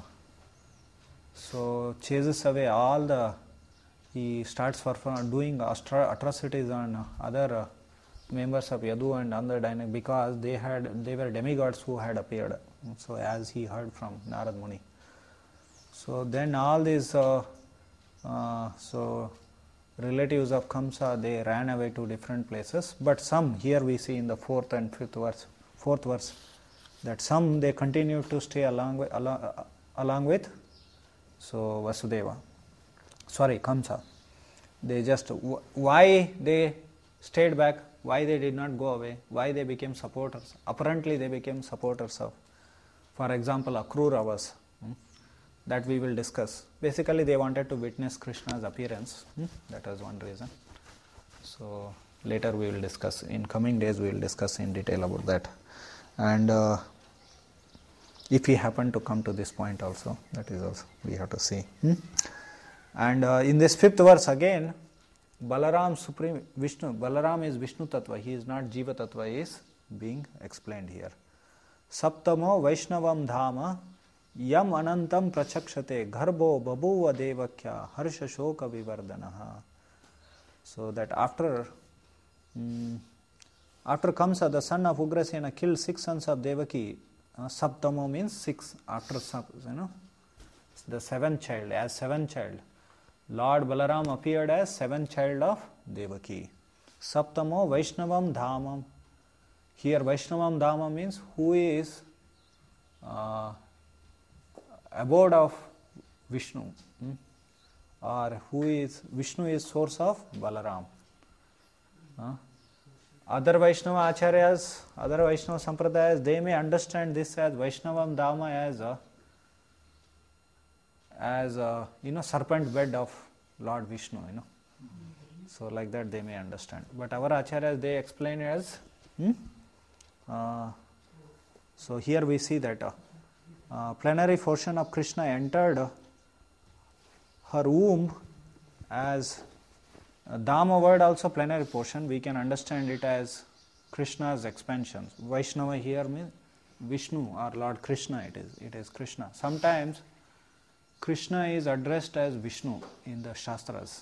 so chases away all the, he starts for, for doing astro- atrocities on uh, other uh, members of Yadu and other dynamic because they had they were demigods who had appeared. So as he heard from Narad Muni. So then all these uh, uh, so relatives of Kamsa, they ran away to different places, but some here we see in the fourth and fifth verse, fourth verse, that some they continued to stay along with along, uh, along with so Vasudeva. Sorry, Kamsa. They just w- why they stayed back, why they did not go away, why they became supporters. Apparently they became supporters of, for example, Akruravas. Hmm? That we will discuss. Basically they wanted to witness Krishna's appearance. Hmm? That was one reason. So later we will discuss, in coming days we will discuss in detail about that. And uh, if we happen to come to this point also, that is also we have to see. Hmm? And uh, in this fifth verse again, Balaram Supreme Vishnu, Balaram is Vishnu Tattva, he is not Jiva Tattva, is being explained here. Saptamo Vaishnavam Dhama Yam Anantam Prachakshate Garbho Babuva Devakya Harsha Shoka Vivardanaha. So that after um, after Kamsa, the son of Ugrasena, killed six sons of Devaki. Uh, Saptamo means six. After you know the seventh child, as seventh child, Lord Balaram appeared as seventh child of Devaki. Saptamo Vaishnavam Dhamam. Here Vaishnavam Dhama means who is uh, abode of Vishnu, hmm? or who is Vishnu is source of Balaram. Uh, other Vaishnava Acharyas, other Vaishnava Sampradayas, they may understand this as Vaishnavam Dhama as a as a you know serpent bed of Lord Vishnu, you know. So like that they may understand. But our Acharyas, they explain it as hmm? uh, so here we see that uh, uh, plenary portion of Krishna entered uh, her womb as uh, Dhamma word also plenary portion. We can understand it as Krishna's expansion. Vaishnava here means Vishnu or Lord Krishna. It is it is Krishna. Sometimes Krishna is addressed as Vishnu in the Shastras.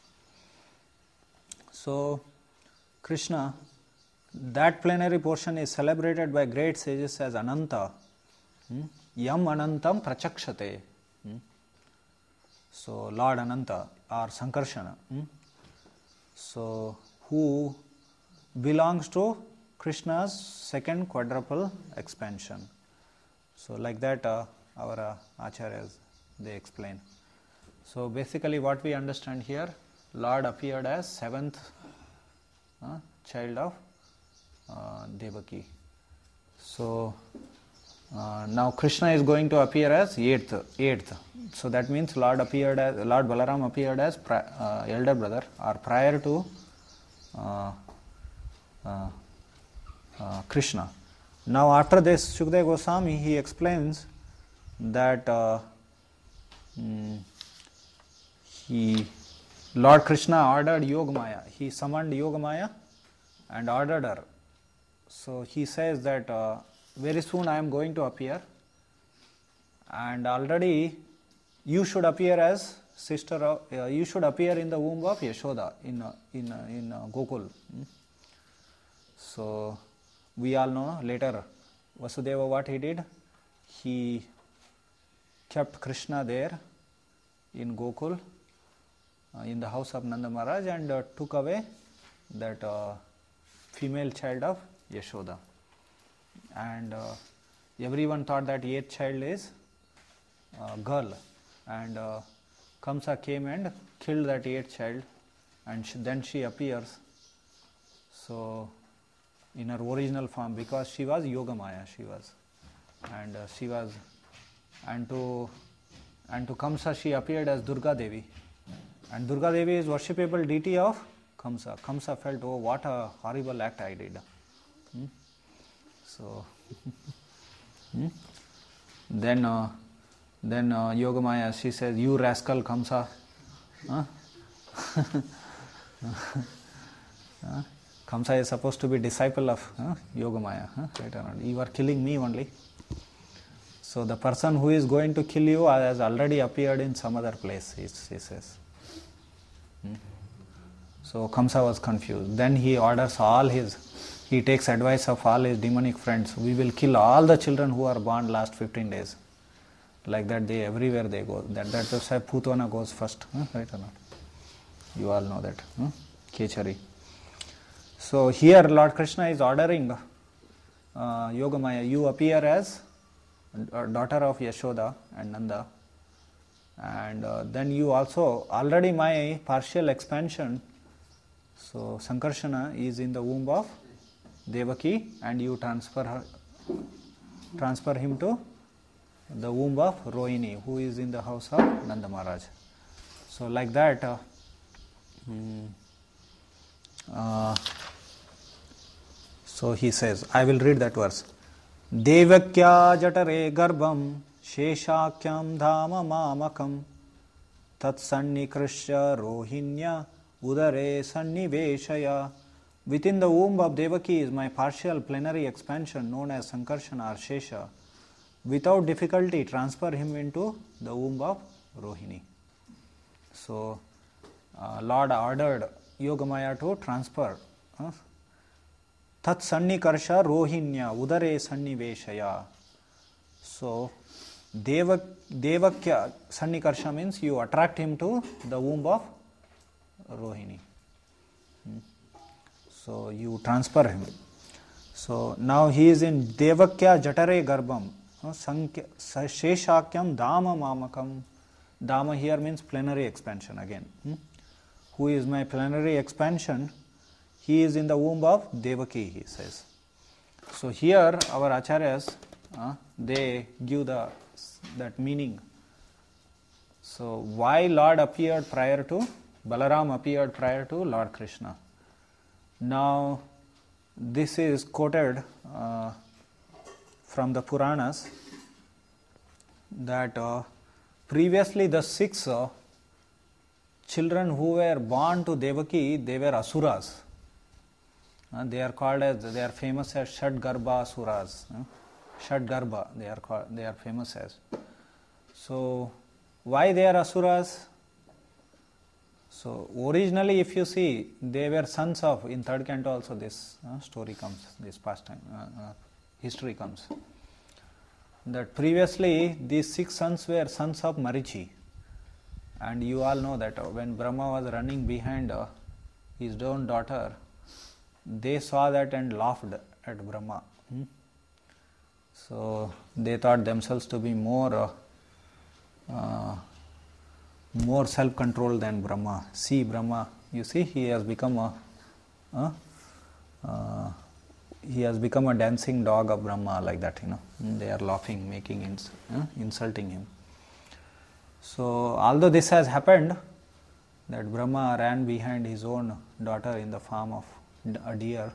So Krishna, that plenary portion is celebrated by great sages as Ananta. Hmm? Yam Anantam Prachakshate. Hmm? So Lord Ananta or Sankarshana. Hmm? So who belongs to Krishna's second quadruple expansion. So like that uh, our uh, Acharyas, they explain. So basically what we understand here, Lord appeared as seventh uh, child of uh, Devaki. So uh, now Krishna is going to appear as eighth. eighth. So that means Lord appeared as Lord Balaram appeared as pri- uh, elder brother or prior to uh, uh, uh, Krishna. Now after this, Shukdev Goswami, he explains that uh, mm, he Lord Krishna ordered Yogamaya. He summoned Yogamaya and ordered her. So he says that uh, very soon I am going to appear, and already you should appear as sister of, uh, you should appear in the womb of Yashoda in uh, in uh, in uh, Gokul. Hmm? So we all know later Vasudeva what he did. He kept Krishna there in Gokul, uh, in the house of Nanda Maharaj, and uh, took away that uh, female child of Yashoda. And uh, everyone thought that eighth child is uh, girl, and uh, Kamsa came and killed that eighth child, and she, then she appears. So in her original form, because she was Yogamaya, she was, and uh, she was, and to and to Kamsa she appeared as Durga Devi, and Durga Devi is worshipable deity of Kamsa. Kamsa felt, oh, what a horrible act I did. Hmm? So, hmm? Then, uh, then uh, Yogamaya, she says, "You rascal, Kamsa." Huh? uh, Kamsa is supposed to be disciple of uh, Yogamaya. Huh? Right or not? You are killing me only. So the person who is going to kill you has already appeared in some other place, he, he says. Hmm? So Kamsa was confused. Then he orders all his, he takes advice of all his demonic friends. We will kill all the children who are born last fifteen days. Like that, they everywhere they go. That that's why Putana goes first, huh? Right or not? You all know that. Huh? Kechari. So here Lord Krishna is ordering uh, Yogamaya, you appear as a daughter of Yashoda and Nanda, and uh, then you also, already my partial expansion, so Sankarshana is in the womb of Devaki, and you transfer her, transfer him to the womb of Rohini, who is in the house of Nanda Maharaj. So like that, uh, hmm, uh, so he says, I will read that verse. Devakya jatare garbham sheshakyam dhama mamakam tatsannikrishya rohinya udare sanniveshaya. Within the womb of Devaki is my partial plenary expansion known as Sankarshana or Shesha. Without difficulty transfer him into the womb of Rohini. So uh, Lord ordered Yogamaya to transfer uh, Tat Sannikarsha Rohinya Udare Sanniveshaya. So Devak, Devakya Sannikarsha means you attract him to the womb of Rohini. Hmm. So you transfer him. So now he is in Devakya Jatare Garbham. Sheshakyam Dama Mamakam. Dama here means plenary expansion again. Hmm? Who is my plenary expansion? He is in the womb of Devaki, he says. So here our acharyas, uh, they give the that meaning. So why Lord appeared prior to, Balaram appeared prior to Lord Krishna. Now this is quoted uh, from the Puranas that uh, previously the six uh, children who were born to Devaki, they were asuras. Uh, they are called as, they are famous as Shadgarbha Asuras. Uh, Shadgarbha, they are called, they are famous as. So, why they are asuras? So, originally if you see, they were sons of, in third canto also this uh, story comes, this pastime, uh, uh, history comes. That previously these six sons were sons of Marichi. And you all know that uh, when Brahma was running behind uh, his own daughter, they saw that and laughed at Brahma. Hmm? So they thought themselves to be more uh, uh, more self-controlled than Brahma. See Brahma, you see he has become a uh, uh, he has become a dancing dog of Brahma, like that, you know. They are laughing, making ins- uh, insulting him. So although this has happened, that Brahma ran behind his own daughter in the form of a deer.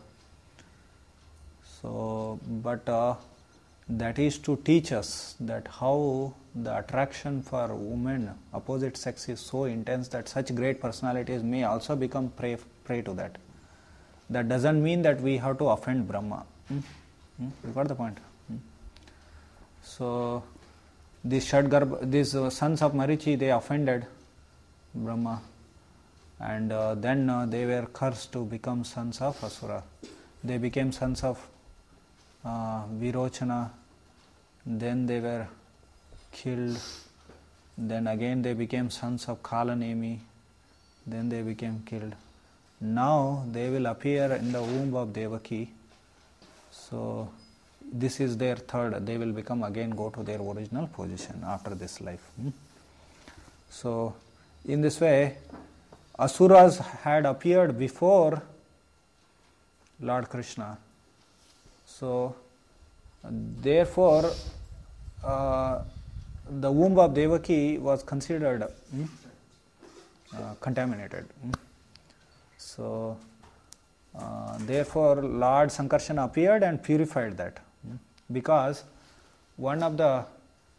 So, but uh, that is to teach us that how the attraction for women, opposite sex, is so intense that such great personalities may also become prey, prey to that. That doesn't mean that we have to offend Brahma. Hmm? Hmm? You got the point? Hmm? So, these Shadgarbha, these uh, sons of Marichi, they offended Brahma. And uh, then uh, they were cursed to become sons of Asura. They became sons of uh, Virochana. Then they were killed. Then again they became sons of Kalanemi. Then they became killed. Now they will appear in the womb of Devaki. So this is their third. They will become again, go to their original position after this life. Hmm? So in this way, Asuras had appeared before Lord Krishna. So, therefore, uh, the womb of Devaki was considered hmm, uh, contaminated. Hmm. So, uh, therefore, Lord Sankarshana appeared and purified that. Hmm. Because one of the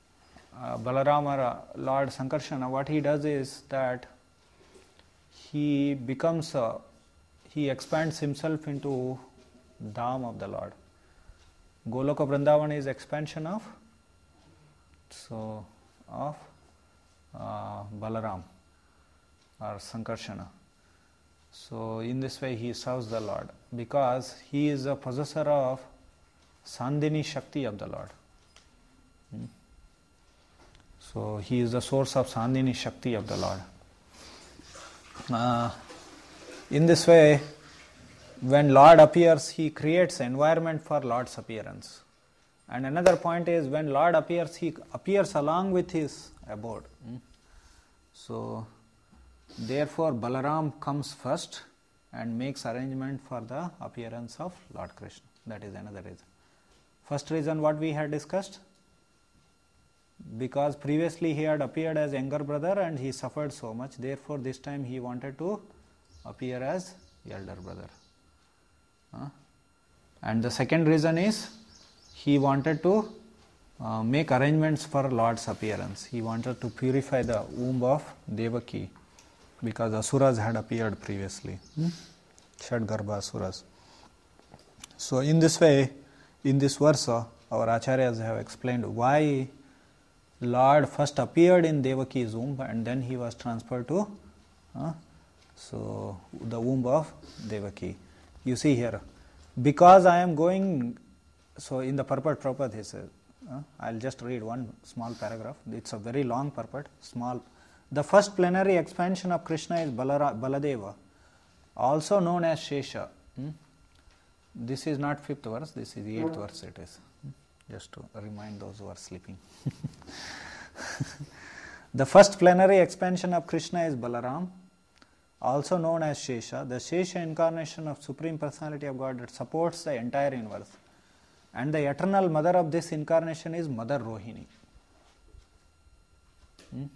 uh, Balaram or uh, Lord Sankarshana, what he does is that he becomes, uh, he expands himself into Dham of the Lord. Goloka Vrindavan is expansion of, so, of uh, Balaram or Sankarshana. So, in this way he serves the Lord because he is a possessor of Sandhini Shakti of the Lord. Hmm? So, he is the source of Sandhini Shakti of the Lord. Uh, in this way, when Lord appears, he creates environment for Lord's appearance. And another point is, when Lord appears, he appears along with his abode. Hmm? So, therefore, Balaram comes first and makes arrangement for the appearance of Lord Krishna. That is another reason. First reason what we had discussed, because previously he had appeared as younger brother and he suffered so much, therefore this time he wanted to appear as elder brother. Uh, and the second reason is he wanted to uh, make arrangements for Lord's appearance. He wanted to purify the womb of Devaki because Asuras had appeared previously. Hmm? Shadgarbha Asuras. So in this way, in this verse, uh, our Acharyas have explained why Lord first appeared in Devaki's womb and then he was transferred to uh, so the womb of Devaki. You see here, because I am going, so in the purport Prabhupada he says, uh, I'll just read one small paragraph. It's a very long purport, small. The first plenary expansion of Krishna is Balara, Baladeva, also known as Shesha. Hmm? This is not fifth verse, this is the eighth verse it is. Just to remind those who are sleeping. The first plenary expansion of Krishna is Balaram, also known as Shesha, the Shesha incarnation of Supreme Personality of God that supports the entire universe. And the eternal mother of this incarnation is Mother Rohini. Hmm?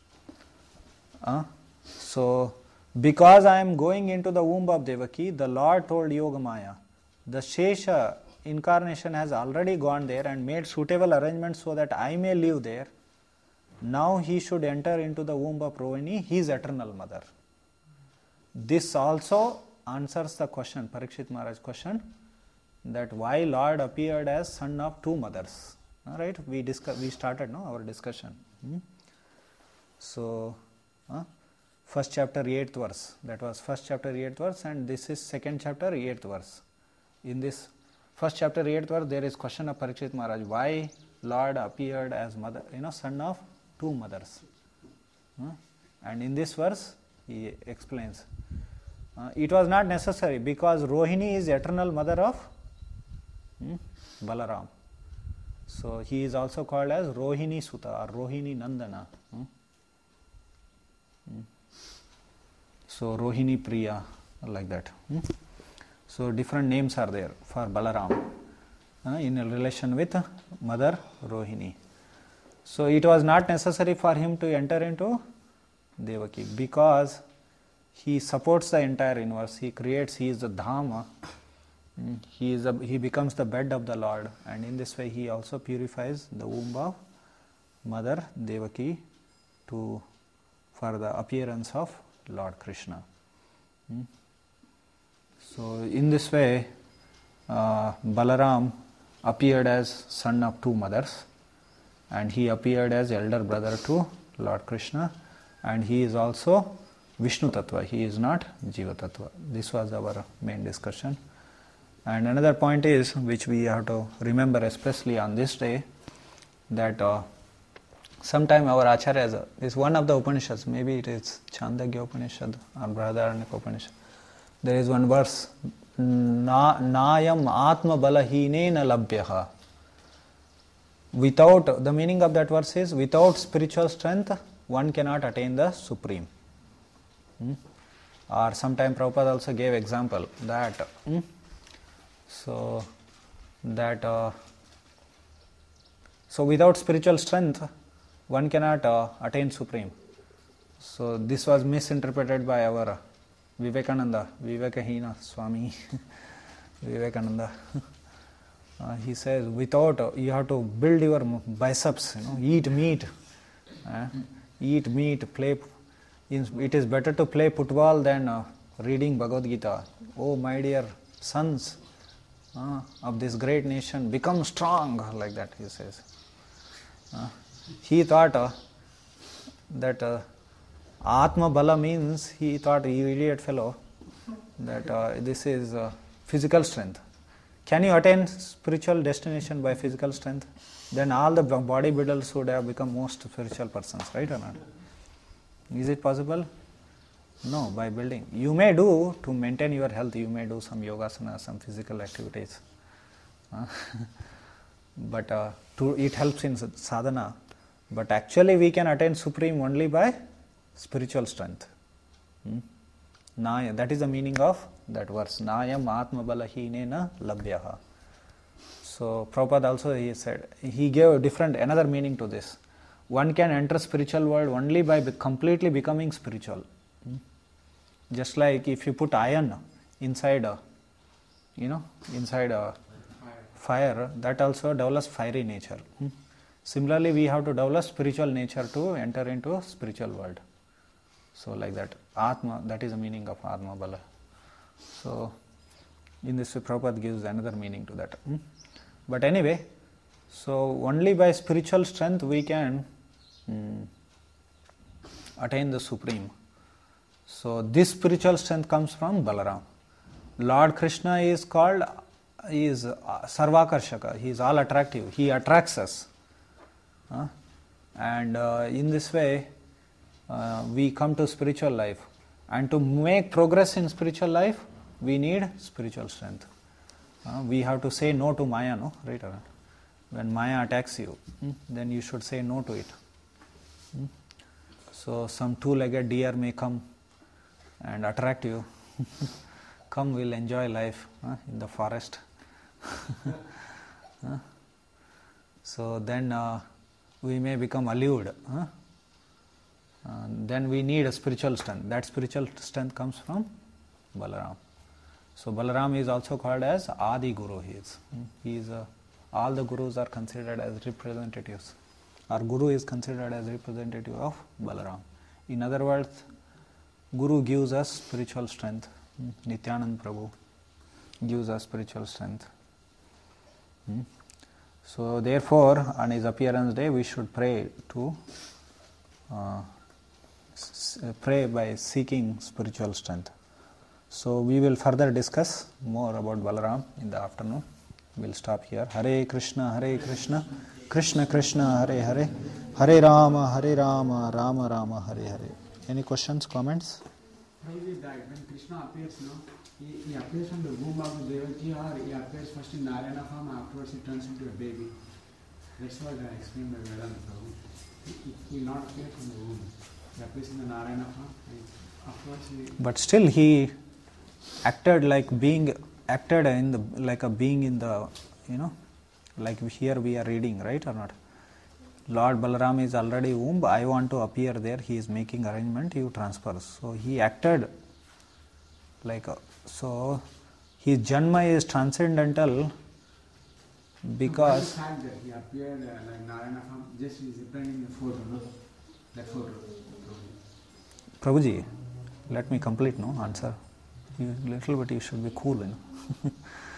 Uh, so, because I am going into the womb of Devaki, the Lord told Yogamaya, the Shesha incarnation has already gone there and made suitable arrangements so that I may live there. Now he should enter into the womb of Rohini, his eternal mother. This also answers the question, Parikshit Maharaj's question, that why Lord appeared as son of two mothers. Alright, we discuss, we started no, our discussion. Hmm? So, uh, first chapter, eighth verse. That was first chapter, eighth verse, and this is second chapter, eighth verse. In this first chapter, eighth verse, there is question of Parikshit Maharaj, why Lord appeared as mother, you know, son of two mothers. Uh, and in this verse, he explains, uh, it was not necessary because Rohini is eternal mother of hmm, Balaram. So, he is also called as Rohini Sutta or Rohini Nandana. Hmm? Hmm. So, Rohini Priya, like that. Hmm? So, different names are there for Balaram uh, in relation with Mother Rohini. So, it was not necessary for him to enter into Devaki because he supports the entire universe. He creates, he is the Dhama. Mm, he, is a, he becomes the bed of the Lord, and in this way he also purifies the womb of Mother Devaki to, for the appearance of Lord Krishna. Mm. So, in this way, uh, Balaram appeared as son of two mothers, and he appeared as elder brother to Lord Krishna, and he is also Vishnu Tattva, he is not Jiva Tattva. This was our main discussion. And another point is, which we have to remember especially on this day, that uh, sometime our Acharyas, is one of the Upanishads, maybe it is Chandagya Upanishad or Brihadaranyaka Upanishad. There is one verse, Na, Nayam Atma Balahinena Labhyaha. Without, the meaning of that verse is, without spiritual strength, one cannot attain the Supreme. Hmm? Or sometime Prabhupada also gave example that, hmm? so that, uh, so without spiritual strength, one cannot uh, attain Supreme. So this was misinterpreted by our Vivekananda, Vivekahina Swami, Vivekananda. Uh, he says, without, uh, you have to build your biceps, you know, eat meat, uh, eat meat, play. It is better to play football than uh, reading Bhagavad Gita. Oh, my dear sons uh, of this great nation, become strong, like that he says. Uh, he thought uh, that uh, Atma Bala means, he thought, you idiot fellow, that uh, this is uh, physical strength. Can you attain spiritual destination by physical strength? Then all the bodybuilders would have become most spiritual persons, right or not? Is it possible? No, by building. You may do, to maintain your health, you may do some yogasana, some physical activities. Uh, but uh, to, it helps in sadhana. But actually we can attain supreme only by spiritual strength. Hmm? Naya, that is the meaning of that verse. Nayam atma balahinena labhyaha. So Prabhupada also he said, he gave a different, another meaning to this. One can enter spiritual world only by be completely becoming spiritual. Hmm? Just like if you put iron inside a, you know, inside a fire, that also develops fiery nature. Hmm? Similarly, we have to develop spiritual nature to enter into spiritual world. So like that, Atma, that is the meaning of Atma Bala. So in this way, Prabhupada gives another meaning to that. Hmm? But anyway, so only by spiritual strength we can hmm, attain the supreme. So this spiritual strength comes from Balaram. Lord Krishna is called, is Sarvakarshaka, he is all attractive, he attracts us. Uh, and uh, in this way, uh, we come to spiritual life. And to make progress in spiritual life, we need spiritual strength. Uh, we have to say no to Maya, no? Right? When Maya attacks you, hmm, then you should say no to it. Hmm? So some two-legged deer may come and attract you. Come, we'll enjoy life uh, in the forest. uh, so then uh, we may become allured. Huh? Uh, then we need a spiritual strength. That spiritual strength comes from Balaram. So Balaram is also called as Adi Guru. He is. He is a, all the gurus are considered as representatives. Our Guru is considered as representative of Balaram. In other words, Guru gives us spiritual strength. Nityanand Prabhu gives us spiritual strength. Hmm? So therefore, on his appearance day, we should pray to uh, s- pray by seeking spiritual strength. So we will further discuss more about Balaram in the afternoon. We'll stop here. Hare Krishna, Hare Krishna, Krishna Krishna, Hare Hare, Hare Rama, Hare Rama, Rama Rama, Hare Hare. Any questions, comments? Maybe that when Krishna appears, no, he, he appears from the womb of Devaki, or he appears first in Narayana form, afterwards he turns into a baby. That's what I explained by Vedanta Prabhu. He, he will not appear from the womb. He appears in the Narayana form, and afterwards he... But still he acted like being, acted in the, like a being in the, you know, like here we are reading, right or not? Lord Balaram is already womb, I want to appear there, he is making arrangement, you transfer. So he acted like, a, so his Janma is transcendental because... No, fact that he appeared uh, like Narayana form, just he is representing the photo, no? That photo. Prabhuji, let me complete, no, answer. You, little bit you should be cool, you know.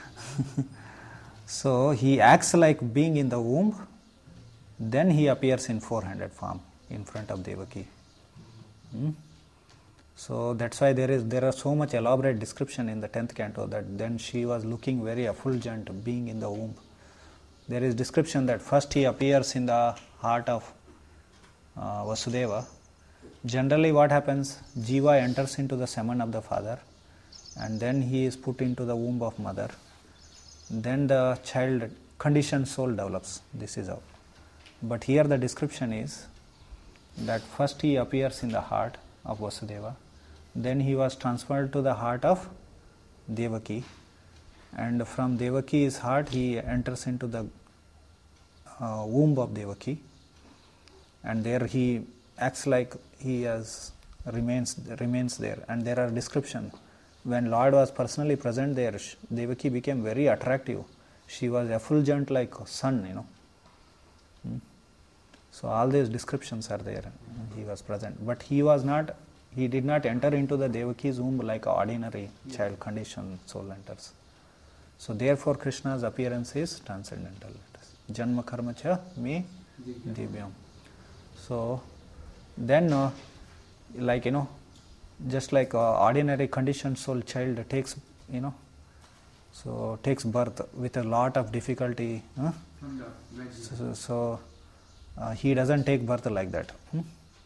So he acts like being in the womb, then he appears in four-handed form in front of Devaki. Hmm? So that's why there is there are so much elaborate description in the tenth canto that then she was looking very effulgent, being in the womb. There is description that first he appears in the heart of uh, Vasudeva. Generally what happens, Jiva enters into the semen of the father and then he is put into the womb of mother. Then the child, conditioned soul develops. This is how. But here the description is that first he appears in the heart of Vasudeva, then he was transferred to the heart of Devaki, and from Devaki's heart he enters into the uh, womb of Devaki, and there he acts like he has remains remains there. And there are description when Lord was personally present there, Devaki became very attractive. she was effulgent like sun, you know. Hmm? So all these descriptions are there. He was present, but he was not. He did not enter into the Devaki's womb like an ordinary yeah. child condition soul enters. So therefore, Krishna's appearance is transcendental. Janma karma cha me divyam. So then, uh, like you know, just like an ordinary conditioned soul child takes, you know, so takes birth with a lot of difficulty. Huh? So, so uh, he doesn't take birth like that. Hmm?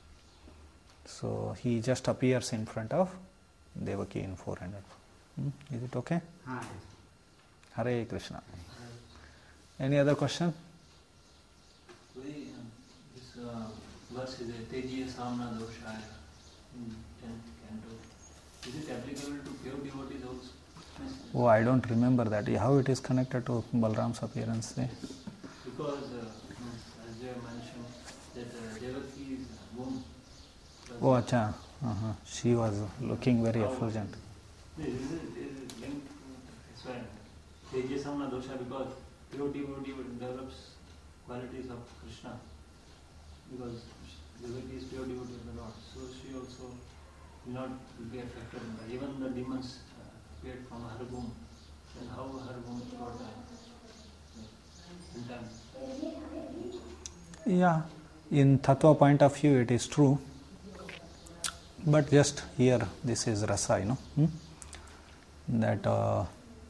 So he just appears in front of Devaki in four hundred. Hmm? Is it okay? Hi. Hare Krishna. Any other question? We, uh, this uh, verse is a Tejiya Samna Doshaya in tenth canto. Is it applicable to pure devotees also? Oh, I don't remember that. How it is connected to Balram's appearance there? Because, uh, as you have mentioned, that uh, Devaki's womb. Oh, acha. Uh-huh. She was looking very effulgent. Is it, is it linked to this? Tejiya Samna Dosha, because pure devotee develops qualities of Krishna. Because Devaki is pure devotee of the Lord. So she also will not be affected by even the demons uh, appeared from her womb. And how her womb got uh, in time. Yeah, in Tattva point of view it is true. But just here, this is rasa, you know. Hmm? That uh,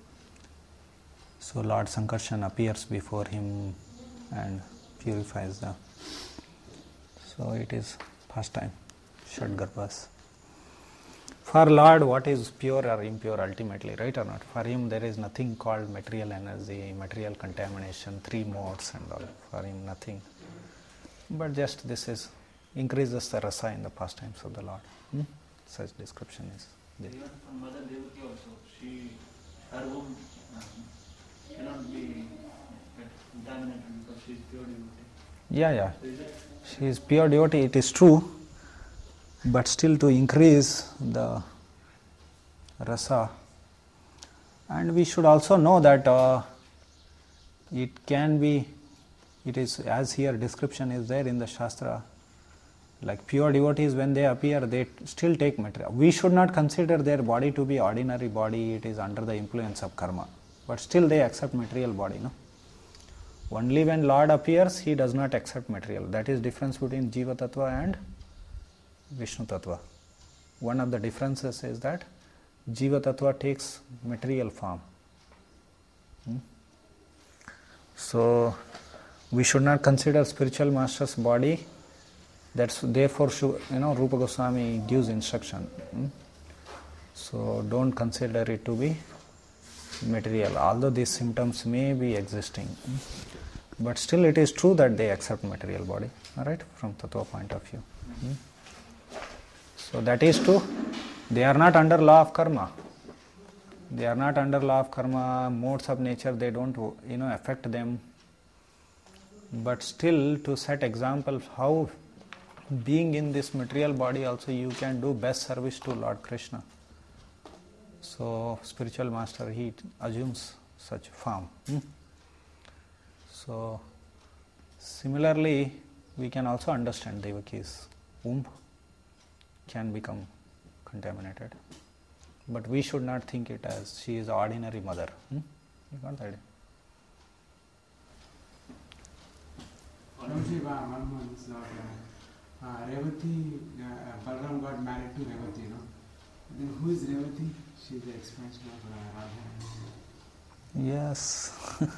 so Lord Sankarshan appears before him and purifies the. So it is pastime, Shadgarbhas. For Lord, what is pure or impure ultimately, right or not? For him, there is nothing called material energy, material contamination, three modes and all. For him, nothing. But just this is increases the rasa in the pastimes of the Lord. Hmm? Such description is there. Even from Mother Devaki also, she, her womb uh, cannot be contaminated because she is pure devotee. Yeah, yeah. She is pure devotee, it is true. But still to increase the rasa. And we should also know that uh, it can be, it is as here description is there in the Shastra. Like pure devotees, when they appear, they still take material. We should not consider their body to be ordinary body. It is under the influence of karma. But still they accept material body, no? Only when Lord appears, he does not accept material. That is difference between Jiva Tattva and Vishnu Tattva. One of the differences is that Jiva Tattva takes material form. Hmm? So, we should not consider spiritual master's body. That's therefore, you know, Rupa Goswami gives instruction. Hmm? So don't consider it to be material, although these symptoms may be existing. Hmm? But still it is true that they accept material body, alright, from Tattva point of view. Hmm? So that is true. They are not under law of karma. They are not under law of karma, modes of nature, they don't, you know, affect them. But still to set example how being in this material body also you can do best service to Lord Krishna. So spiritual master, he assumes such form. Hmm? So similarly we can also understand Devaki's womb can become contaminated. But we should not think it as she is an ordinary mother. Hmm? You got the idea? Uh, Revati, uh, Balram got married to Revati, no? Then who is Revati? She is the expansion of uh, Radha. Yes.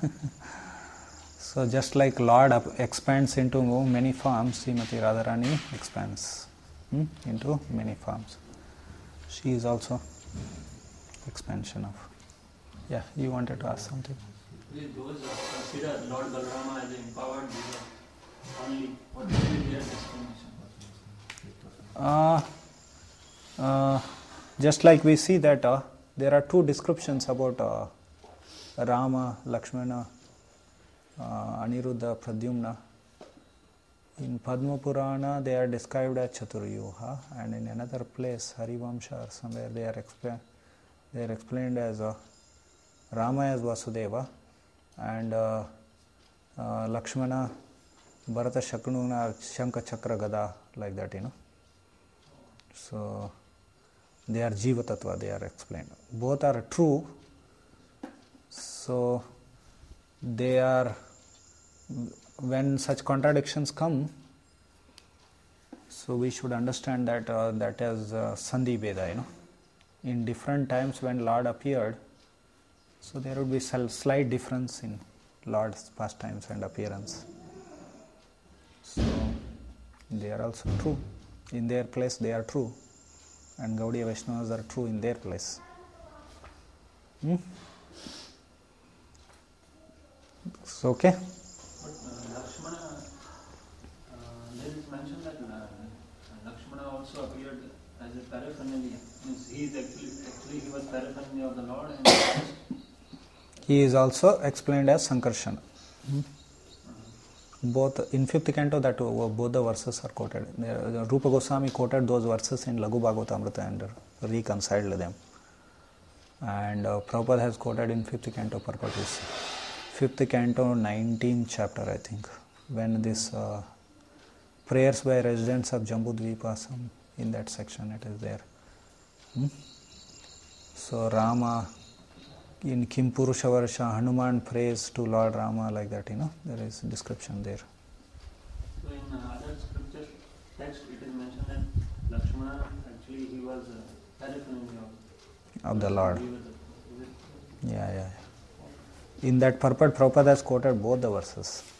So just like Lord up expands into many forms, Srimati Radharani expands hmm, into many forms. She is also expansion of. Yeah, you wanted to ask something? Those consider Lord Balarama as an empowered leader only. What will be their destination? Uh, uh, just like we see that uh, there are two descriptions about uh, Rama, Lakshmana, uh, Aniruddha, Pradyumna. In Padma Purana they are described as Chaturyuha, and in another place, Harivamsha or somewhere, they are, expla- they are explained as uh, Rama as Vasudeva and uh, uh, Lakshmana, Bharata, Shakruna, Shanka, Chakra, Gada, like that, you know. So they are Jiva Tattva, they are explained. Both are true. So they are, when such contradictions come, so we should understand that uh, that is uh, Sandhi Veda, you know. In different times when Lord appeared, so there would be slight difference in Lord's pastimes and appearance. So they are also true. In their place they are true. And Gaudiya Vaishnavas are true in their place. Hmm? It's okay? But uh, Lakshmana, uh, there is mention that uh, Lakshmana also appeared as a paraphernalia. Means he is actually, actually he was paraphernalia of the Lord. And he is also explained as Sankarsana. Hmm? Both in fifth canto, that uh, both the verses are quoted. Uh, Rupa Goswami quoted those verses in Laghu Bhagavatamrita and reconciled them. And uh, Prabhupada has quoted in fifth canto purports. Fifth canto, nineteenth chapter, I think, when this uh, prayers by residents of Jambudvipa, some in that section it is there. Hmm? So Rama, in Kim Purusha Varsha, Hanuman prays to Lord Rama, like that, you know, there is description there. so in uh, other scripture text it is mentioned that Lakshmana actually he was uh, paraphernalia of, Of the Lord. Is it? Yeah, yeah, yeah. In that purport, Prabhupada has quoted both the verses.